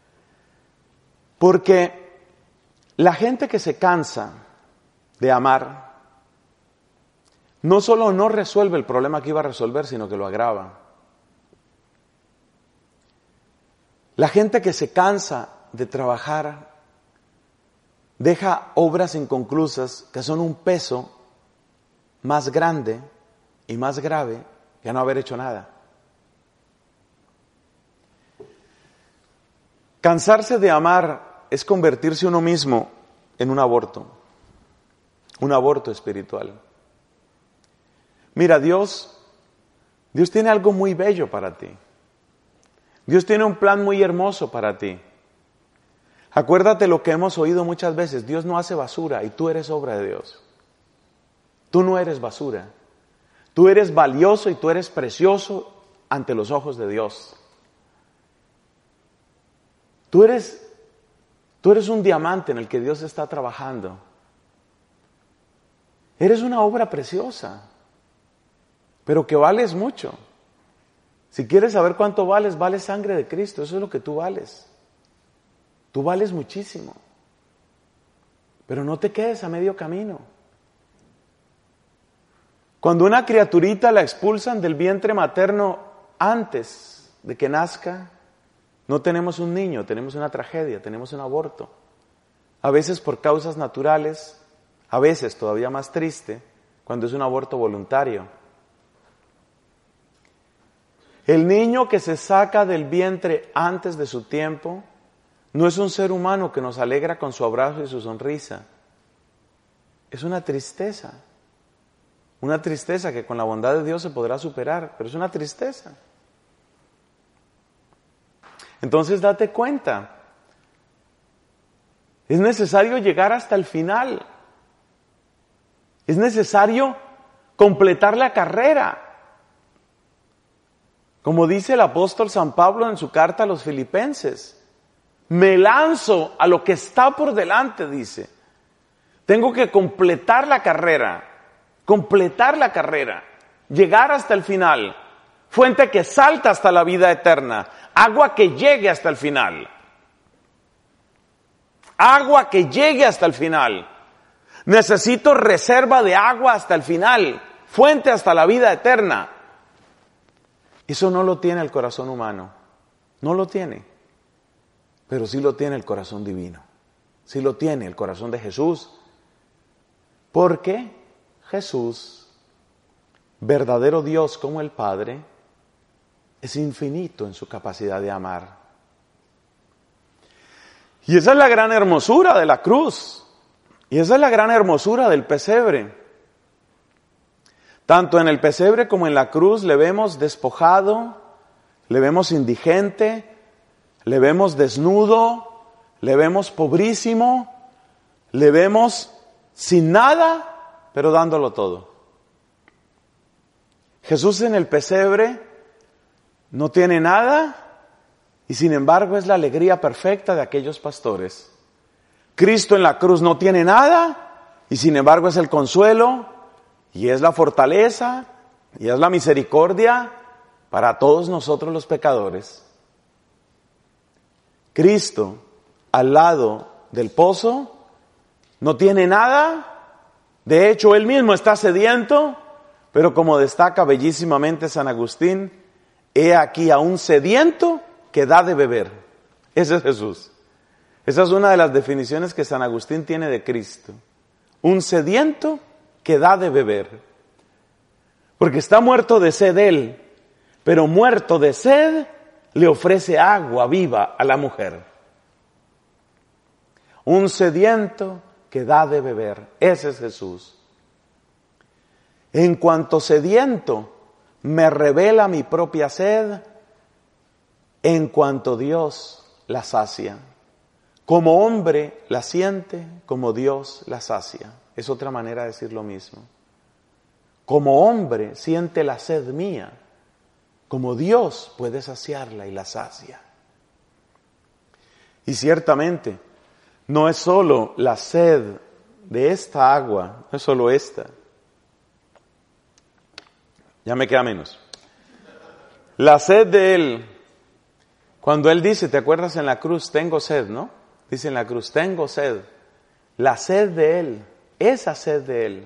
Porque la gente que se cansa de amar, no solo no resuelve el problema que iba a resolver, sino que lo agrava. La gente que se cansa de trabajar, deja obras inconclusas que son un peso más grande y más grave que no haber hecho nada. Cansarse de amar es convertirse uno mismo en un aborto, un aborto espiritual. Mira, Dios, Dios tiene algo muy bello para ti. Dios tiene un plan muy hermoso para ti. Acuérdate lo que hemos oído muchas veces, Dios no hace basura y tú eres obra de Dios. Tú no eres basura. Tú eres valioso y tú eres precioso ante los ojos de Dios. Tú eres, tú eres un diamante en el que Dios está trabajando. Eres una obra preciosa, pero que vales mucho. Si quieres saber cuánto vales, vales sangre de Cristo, eso es lo que tú vales. Tú vales muchísimo, pero no te quedes a medio camino. Cuando una criaturita la expulsan del vientre materno antes de que nazca, no tenemos un niño, tenemos una tragedia, tenemos un aborto. A veces por causas naturales, a veces todavía más triste, cuando es un aborto voluntario. El niño que se saca del vientre antes de su tiempo no es un ser humano que nos alegra con su abrazo y su sonrisa. Es una tristeza. Una tristeza que con la bondad de Dios se podrá superar, pero es una tristeza. Entonces date cuenta, es necesario llegar hasta el final. Es necesario completar la carrera. Como dice el apóstol San Pablo en su carta a los Filipenses, me lanzo a lo que está por delante, dice. Tengo que completar la carrera, completar la carrera, llegar hasta el final. Fuente que salta hasta la vida eterna, agua que llegue hasta el final. Agua que llegue hasta el final. Necesito reserva de agua hasta el final, fuente hasta la vida eterna. Eso no lo tiene el corazón humano, no lo tiene, pero sí lo tiene el corazón divino, sí lo tiene el corazón de Jesús, porque Jesús, verdadero Dios como el Padre, es infinito en su capacidad de amar. Y esa es la gran hermosura de la cruz, y esa es la gran hermosura del pesebre. Tanto en el pesebre como en la cruz le vemos despojado, le vemos indigente, le vemos desnudo, le vemos pobrísimo, le vemos sin nada, pero dándolo todo. Jesús en el pesebre no tiene nada y sin embargo es la alegría perfecta de aquellos pastores. Cristo en la cruz no tiene nada y sin embargo es el consuelo y es la fortaleza y es la misericordia para todos nosotros los pecadores. Cristo al lado del pozo no tiene nada, de hecho él mismo está sediento, pero como destaca bellísimamente San Agustín, he aquí a un sediento que da de beber. Ese es Jesús. Esa es una de las definiciones que San Agustín tiene de Cristo. Un sediento que da de beber. Porque está muerto de sed él, pero muerto de sed le ofrece agua viva a la mujer. Un sediento que da de beber. Ese es Jesús. En cuanto sediento me revela mi propia sed, en cuanto Dios la sacia. Como hombre la siente, como Dios la sacia. Es otra manera de decir lo mismo. Como hombre siente la sed mía, como Dios puede saciarla y la sacia. Y ciertamente, no es solo la sed de esta agua, no es solo esta. Ya me queda menos. La sed de Él, cuando Él dice, ¿te acuerdas en la cruz? Tengo sed, ¿no? Dice en la cruz, tengo sed. La sed de Él, esa sed de Él,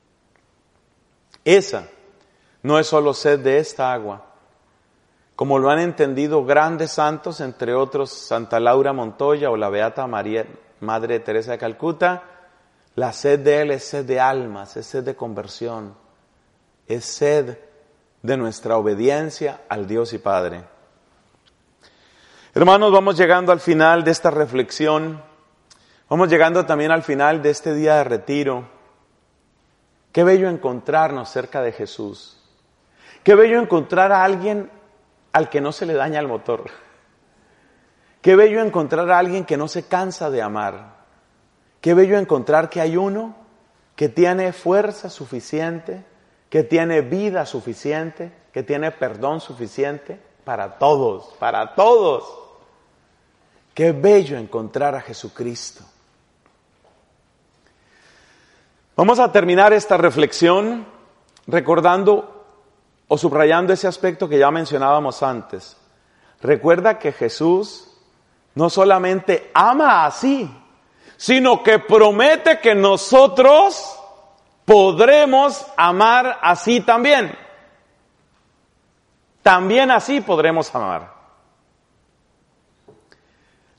esa no es solo sed de esta agua. Como lo han entendido grandes santos, entre otros Santa Laura Montoya o la Beata María, Madre Teresa de Calcuta, la sed de Él es sed de almas, es sed de conversión, es sed de nuestra obediencia al Dios y Padre. Hermanos, vamos llegando al final de esta reflexión, vamos llegando también al final de este día de retiro. Qué bello encontrarnos cerca de Jesús, qué bello encontrar a alguien al que no se le daña el motor, qué bello encontrar a alguien que no se cansa de amar, qué bello encontrar que hay uno que tiene fuerza suficiente, que tiene vida suficiente, que tiene perdón suficiente para todos, para todos. Qué bello encontrar a Jesucristo. Vamos a terminar esta reflexión recordando o subrayando ese aspecto que ya mencionábamos antes. Recuerda que Jesús no solamente ama así, sino que promete que nosotros podremos amar así también. También así podremos amar.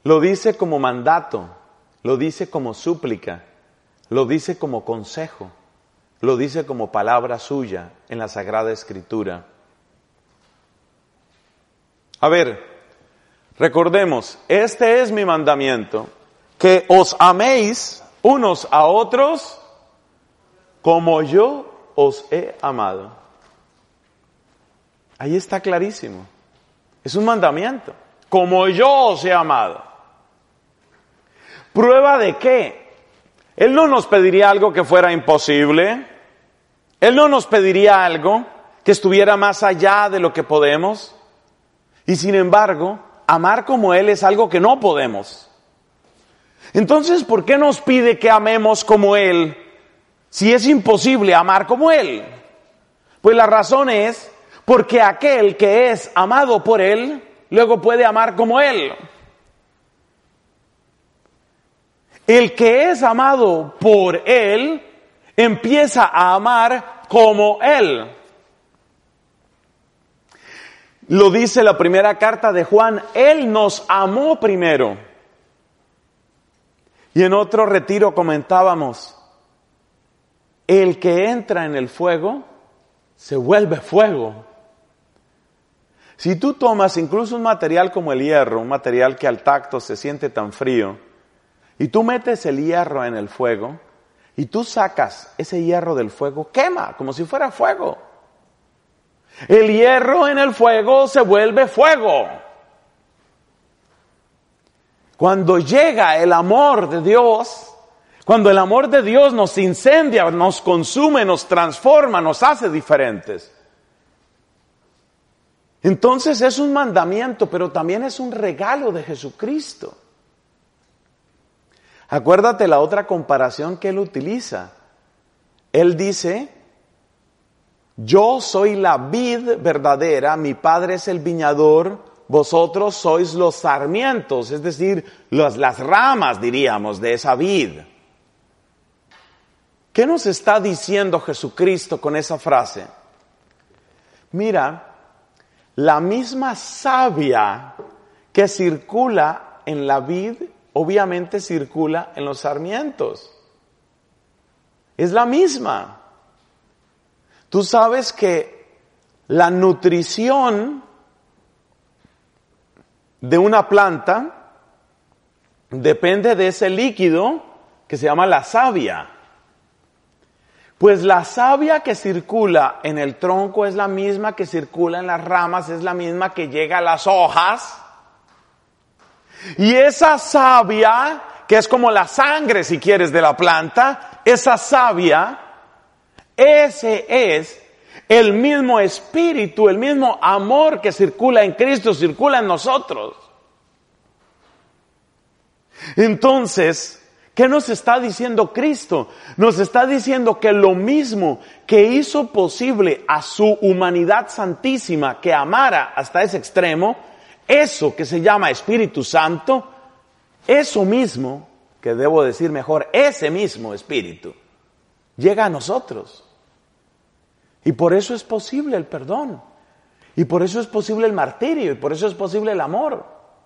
lo dice como mandato, lo dice como súplica, lo dice como consejo, lo dice como palabra suya en la Sagrada Escritura. A ver, recordemos, este es mi mandamiento, que os améis unos a otros como yo os he amado. Ahí está clarísimo. Es un mandamiento. Como yo os he amado. ¿Prueba de qué? Él no nos pediría algo que fuera imposible. Él no nos pediría algo que estuviera más allá de lo que podemos. Y sin embargo, amar como Él es algo que no podemos. Entonces, ¿por qué nos pide que amemos como Él si es imposible amar como Él? Pues la razón es porque aquel que es amado por Él, luego puede amar como Él. El que es amado por Él, empieza a amar como Él. Lo dice la primera carta de Juan, Él nos amó primero. Y en otro retiro comentábamos, el que entra en el fuego, se vuelve fuego. Si tú tomas incluso un material como el hierro, un material que al tacto se siente tan frío, y tú metes el hierro en el fuego, y tú sacas ese hierro del fuego, quema, como si fuera fuego. El hierro en el fuego se vuelve fuego. Cuando llega el amor de Dios, cuando el amor de Dios nos incendia, nos consume, nos transforma, nos hace diferentes. Entonces es un mandamiento, pero también es un regalo de Jesucristo. Acuérdate la otra comparación que Él utiliza. Él dice, yo soy la vid verdadera, mi Padre es el viñador, vosotros sois los sarmientos, es decir, las, las ramas, diríamos, de esa vid. ¿Qué nos está diciendo Jesucristo con esa frase? Mira, la misma savia que circula en la vid, obviamente circula en los sarmientos. Es la misma. Tú sabes que la nutrición de una planta depende de ese líquido que se llama la savia. Pues la savia que circula en el tronco es la misma que circula en las ramas, es la misma que llega a las hojas. Y esa savia, que es como la sangre, si quieres, de la planta, esa savia, ese es el mismo espíritu, el mismo amor que circula en Cristo, circula en nosotros. Entonces, ¿qué nos está diciendo Cristo? Nos está diciendo que lo mismo que hizo posible a su humanidad santísima que amara hasta ese extremo, eso que se llama Espíritu Santo, eso mismo, que debo decir mejor, ese mismo Espíritu, llega a nosotros. Y por eso es posible el perdón. Y por eso es posible el martirio. Y por eso es posible el amor.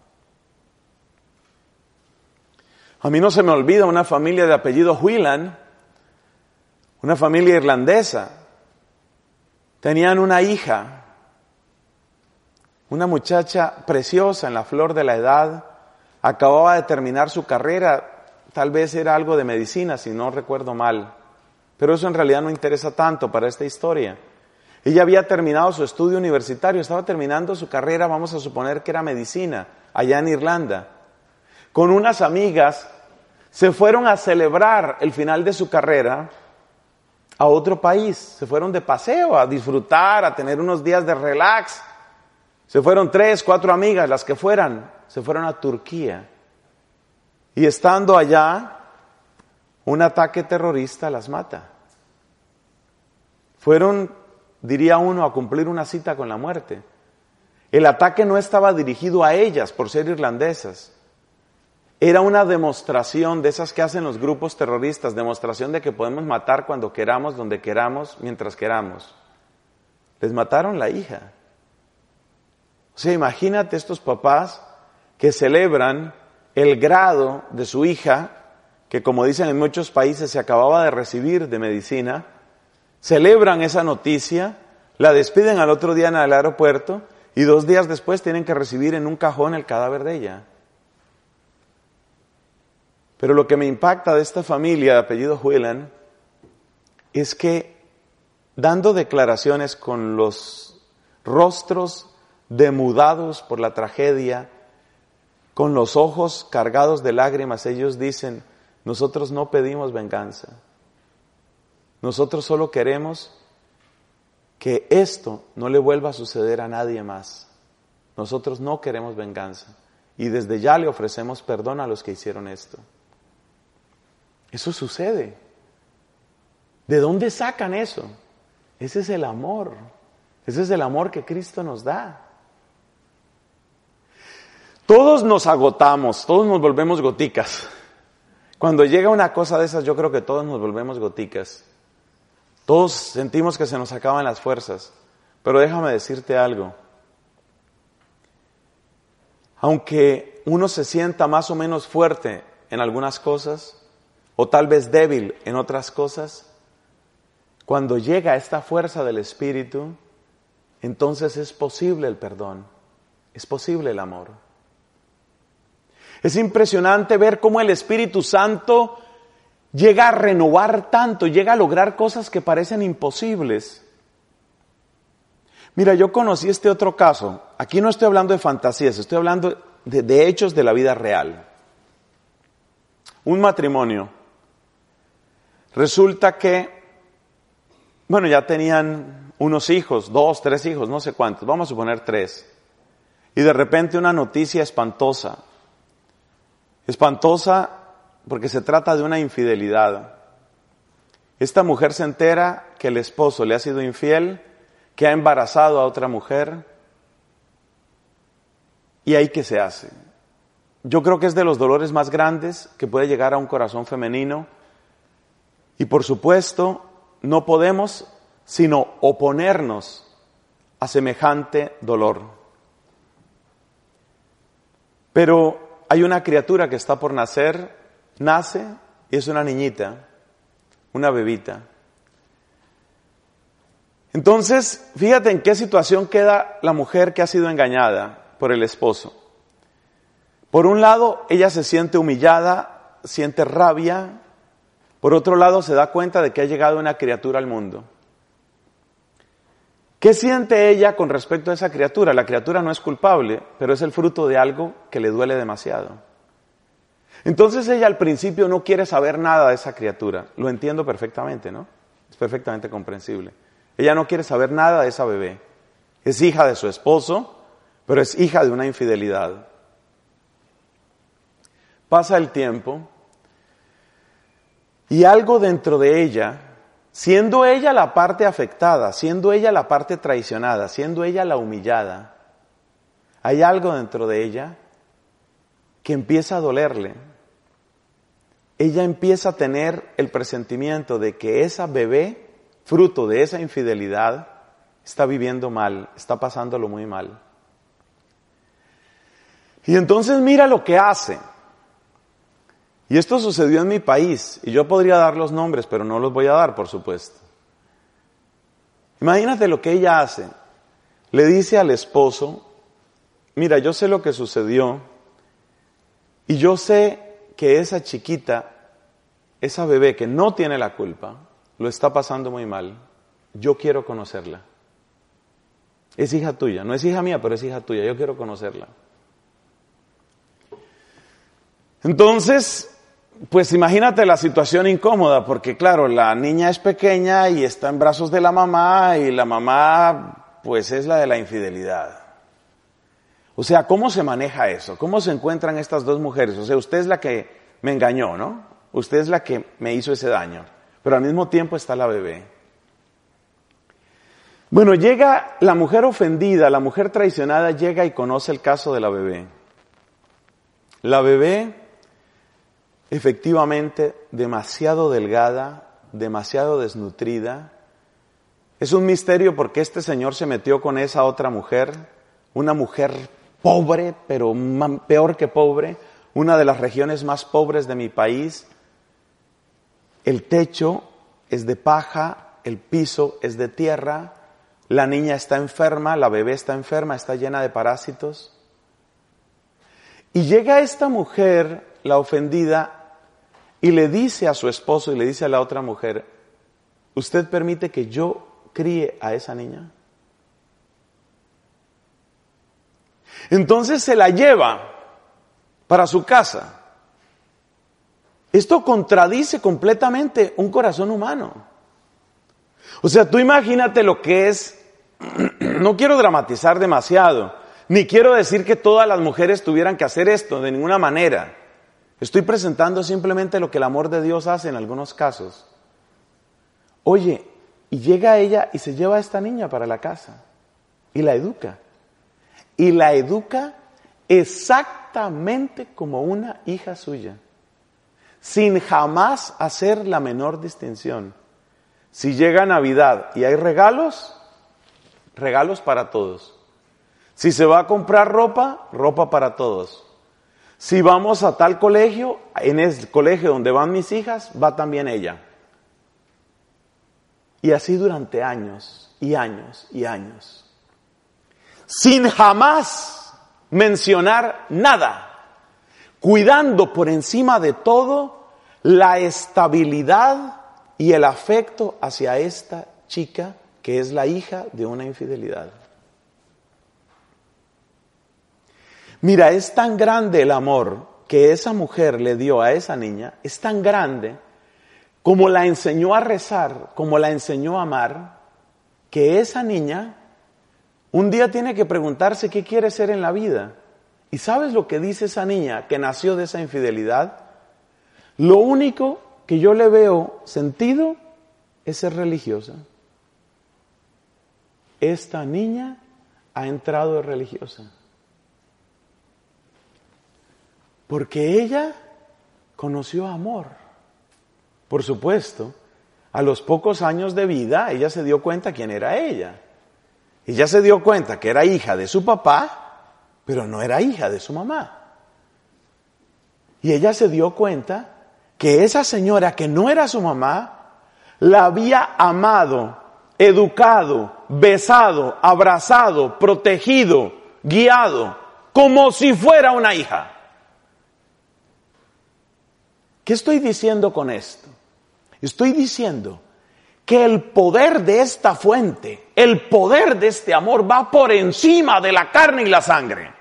A mí no se me olvida una familia de apellido Whelan, una familia irlandesa. Tenían una hija, una muchacha preciosa en la flor de la edad, acababa de terminar su carrera, tal vez era algo de medicina, si no recuerdo mal, pero eso en realidad no interesa tanto para esta historia. Ella había terminado su estudio universitario, estaba terminando su carrera, vamos a suponer que era medicina, allá en Irlanda. Con unas amigas se fueron a celebrar el final de su carrera a otro país. Se fueron de paseo, a disfrutar, a tener unos días de relax. Se fueron tres, cuatro amigas, las que fueran. Se fueron a Turquía. Y estando allá, un ataque terrorista las mata. Fueron, diría uno, a cumplir una cita con la muerte. El ataque no estaba dirigido a ellas por ser irlandesas. Era una demostración de esas que hacen los grupos terroristas, demostración de que podemos matar cuando queramos, donde queramos, mientras queramos. Les mataron la hija. O sea, imagínate estos papás que celebran el grado de su hija, que como dicen en muchos países se acababa de recibir de medicina, celebran esa noticia, la despiden al otro día en el aeropuerto y dos días después tienen que recibir en un cajón el cadáver de ella. Pero lo que me impacta de esta familia de apellido Whelan es que dando declaraciones con los rostros demudados por la tragedia, con los ojos cargados de lágrimas, ellos dicen, nosotros no pedimos venganza. Nosotros solo queremos que esto no le vuelva a suceder a nadie más. Nosotros no queremos venganza. Y desde ya le ofrecemos perdón a los que hicieron esto. Eso sucede. ¿De dónde sacan eso? Ese es el amor. Ese es el amor que Cristo nos da. Todos nos agotamos, todos nos volvemos goticas. Cuando llega una cosa de esas, yo creo que todos nos volvemos goticas. Todos sentimos que se nos acaban las fuerzas. Pero déjame decirte algo. Aunque uno se sienta más o menos fuerte en algunas cosas, o tal vez débil en otras cosas, cuando llega esta fuerza del Espíritu, entonces es posible el perdón, es posible el amor. Es impresionante ver cómo el Espíritu Santo llega a renovar tanto, llega a lograr cosas que parecen imposibles. Mira, yo conocí este otro caso. Aquí no estoy hablando de fantasías, estoy hablando de, de hechos de la vida real. Un matrimonio. Resulta que, bueno, ya tenían unos hijos, dos, tres hijos, no sé cuántos, vamos a suponer tres. Y de repente una noticia espantosa. Espantosa porque se trata de una infidelidad. Esta mujer se entera que el esposo le ha sido infiel, que ha embarazado a otra mujer. ¿Y ahí qué se hace? Yo creo que es de los dolores más grandes que puede llegar a un corazón femenino. Y por supuesto, no podemos sino oponernos a semejante dolor. Pero hay una criatura que está por nacer, nace y es una niñita, una bebita. Entonces, fíjate en qué situación queda la mujer que ha sido engañada por el esposo. Por un lado, ella se siente humillada, siente rabia. Por otro lado, se da cuenta de que ha llegado una criatura al mundo. ¿Qué siente ella con respecto a esa criatura? La criatura no es culpable, pero es el fruto de algo que le duele demasiado. Entonces ella al principio no quiere saber nada de esa criatura. Lo entiendo perfectamente, ¿no? Es perfectamente comprensible. Ella no quiere saber nada de esa bebé. Es hija de su esposo, pero es hija de una infidelidad. Pasa el tiempo y algo dentro de ella, siendo ella la parte afectada, siendo ella la parte traicionada, siendo ella la humillada, hay algo dentro de ella que empieza a dolerle. Ella empieza a tener el presentimiento de que esa bebé, fruto de esa infidelidad, está viviendo mal, está pasándolo muy mal. Y entonces mira lo que hace. Y esto sucedió en mi país, y yo podría dar los nombres, pero no los voy a dar, por supuesto. Imagínate lo que ella hace. Le dice al esposo, mira, yo sé lo que sucedió, y yo sé que esa chiquita, esa bebé que no tiene la culpa, lo está pasando muy mal. Yo quiero conocerla. Es hija tuya, no es hija mía, pero es hija tuya, yo quiero conocerla. Entonces, pues imagínate la situación incómoda, porque claro, la niña es pequeña y está en brazos de la mamá, y la mamá, pues es la de la infidelidad. O sea, ¿cómo se maneja eso? ¿Cómo se encuentran estas dos mujeres? O sea, usted es la que me engañó, ¿no? Usted es la que me hizo ese daño, pero al mismo tiempo está la bebé. Bueno, llega la mujer ofendida, la mujer traicionada, llega y conoce el caso de la bebé. La bebé, efectivamente, demasiado delgada, demasiado desnutrida. Es un misterio porque este señor se metió con esa otra mujer, una mujer pobre, pero peor que pobre, una de las regiones más pobres de mi país. El techo es de paja, el piso es de tierra, la niña está enferma, la bebé está enferma, está llena de parásitos. Y llega esta mujer, la ofendida, y le dice a su esposo y le dice a la otra mujer, ¿usted permite que yo críe a esa niña? Entonces se la lleva para su casa. Esto contradice completamente un corazón humano. O sea, tú imagínate lo que es, no quiero dramatizar demasiado, ni quiero decir que todas las mujeres tuvieran que hacer esto, de ninguna manera. Estoy presentando simplemente lo que el amor de Dios hace en algunos casos. Oye, y llega ella y se lleva a esta niña para la casa y la educa. Y la educa exactamente como una hija suya, sin jamás hacer la menor distinción. Si llega Navidad y hay regalos, regalos para todos. Si se va a comprar ropa, ropa para todos. Si vamos a tal colegio, en el colegio donde van mis hijas, va también ella. Y así durante años y años y años. Sin jamás mencionar nada. Cuidando por encima de todo la estabilidad y el afecto hacia esta chica que es la hija de una infidelidad. Mira, es tan grande el amor que esa mujer le dio a esa niña, es tan grande como la enseñó a rezar, como la enseñó a amar, que esa niña un día tiene que preguntarse qué quiere ser en la vida. ¿Y sabes lo que dice esa niña que nació de esa infidelidad? Lo único que yo le veo sentido es ser religiosa. Esta niña ha entrado de religiosa. Porque ella conoció amor. Por supuesto, a los pocos años de vida, ella se dio cuenta quién era ella. Ella se dio cuenta que era hija de su papá, pero no era hija de su mamá. Y ella se dio cuenta que esa señora que no era su mamá, la había amado, educado, besado, abrazado, protegido, guiado, como si fuera una hija. ¿Qué estoy diciendo con esto? Estoy diciendo que el poder de esta fuente, el poder de este amor va por encima de la carne y la sangre.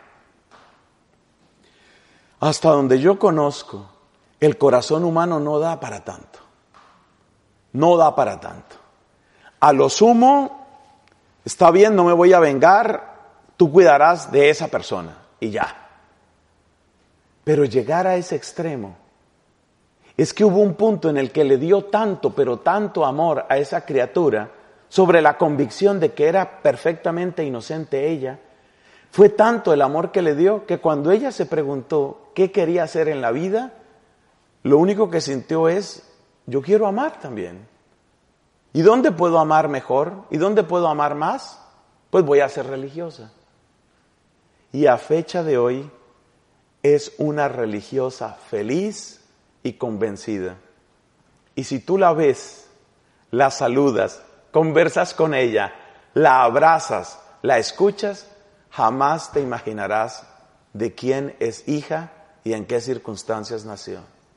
Hasta donde yo conozco, el corazón humano no da para tanto. No da para tanto. A lo sumo, está bien, no me voy a vengar, tú cuidarás de esa persona y ya. Pero llegar a ese extremo, es que hubo un punto en el que le dio tanto, pero tanto amor a esa criatura, sobre la convicción de que era perfectamente inocente ella. Fue tanto el amor que le dio, que cuando ella se preguntó qué quería hacer en la vida, lo único que sintió es, yo quiero amar también. ¿Y dónde puedo amar mejor? ¿Y dónde puedo amar más? Pues voy a ser religiosa. Y a fecha de hoy, es una religiosa feliz y convencida. Y si tú la ves, la saludas, conversas con ella, la abrazas, la escuchas, jamás te imaginarás de quién es hija y en qué circunstancias nació.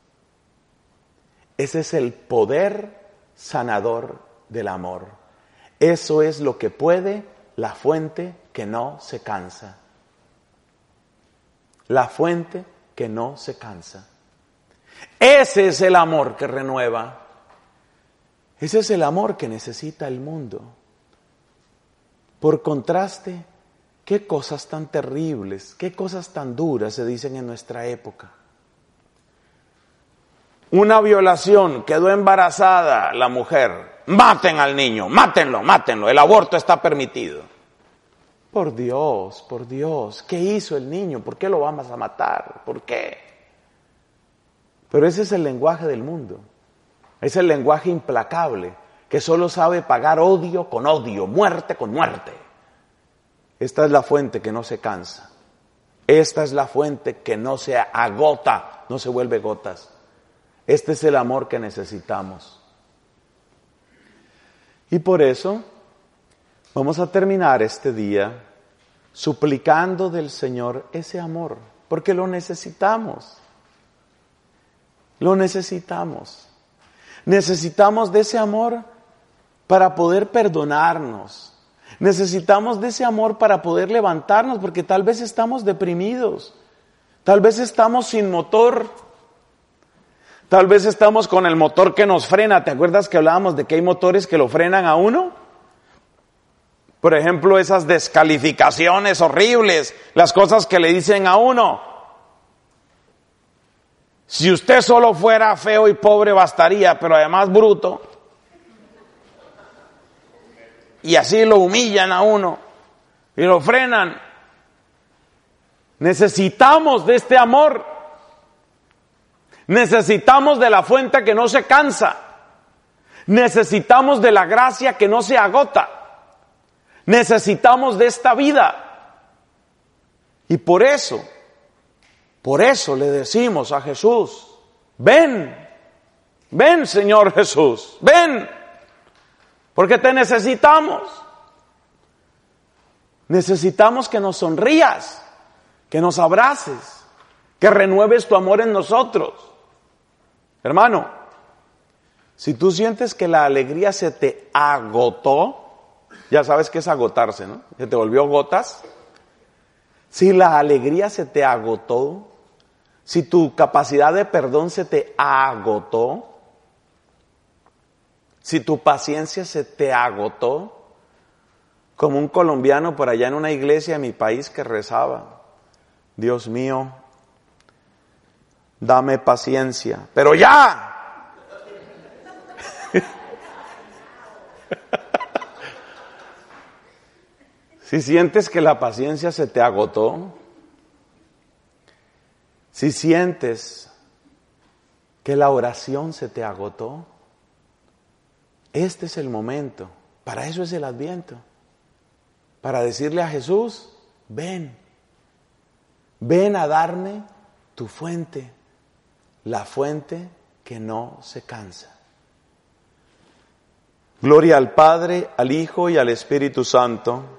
Ese es el poder sanador del amor. Eso es lo que puede la fuente que no se cansa. La fuente que no se cansa. Ese es el amor que renueva. Ese es el amor que necesita el mundo. Por contraste, qué cosas tan terribles, qué cosas tan duras se dicen en nuestra época. Una violación, quedó embarazada la mujer. Maten al niño, mátenlo, mátenlo, el aborto está permitido. Por Dios, por Dios, ¿qué hizo el niño? ¿Por qué lo vamos a matar? ¿Por qué? Pero ese es el lenguaje del mundo. Es el lenguaje implacable, que solo sabe pagar odio con odio, muerte con muerte. Esta es la fuente que no se cansa. Esta es la fuente que no se agota, no se vuelve gotas. Este es el amor que necesitamos. Y por eso vamos a terminar este día suplicando del Señor ese amor, porque lo necesitamos. Lo necesitamos. Necesitamos de ese amor para poder perdonarnos. Necesitamos de ese amor para poder levantarnos, porque tal vez estamos deprimidos. Tal vez estamos sin motor. Tal vez estamos con el motor que nos frena. ¿Te acuerdas que hablábamos de que hay motores que lo frenan a uno? Por ejemplo, esas descalificaciones horribles, las cosas que le dicen a uno. Si usted solo fuera feo y pobre bastaría, pero además bruto. Y así lo humillan a uno y lo frenan. Necesitamos de este amor. Necesitamos de la fuente que no se cansa. Necesitamos de la gracia que no se agota. Necesitamos de esta vida. Y por eso, por eso le decimos a Jesús, ven, ven Señor Jesús, ven, porque te necesitamos. Necesitamos que nos sonrías, que nos abraces, que renueves tu amor en nosotros. Hermano, si tú sientes que la alegría se te agotó, ya sabes que es agotarse, ¿no? Se te volvió gotas. Si la alegría se te agotó, si tu capacidad de perdón se te agotó, si tu paciencia se te agotó, como un colombiano por allá en una iglesia de mi país que rezaba, Dios mío, dame paciencia, pero ya. Si sientes que la paciencia se te agotó, si sientes que la oración se te agotó, este es el momento. Para eso es el Adviento. Para decirle a Jesús, ven, ven a darme tu fuente, la fuente que no se cansa. Gloria al Padre, al Hijo y al Espíritu Santo,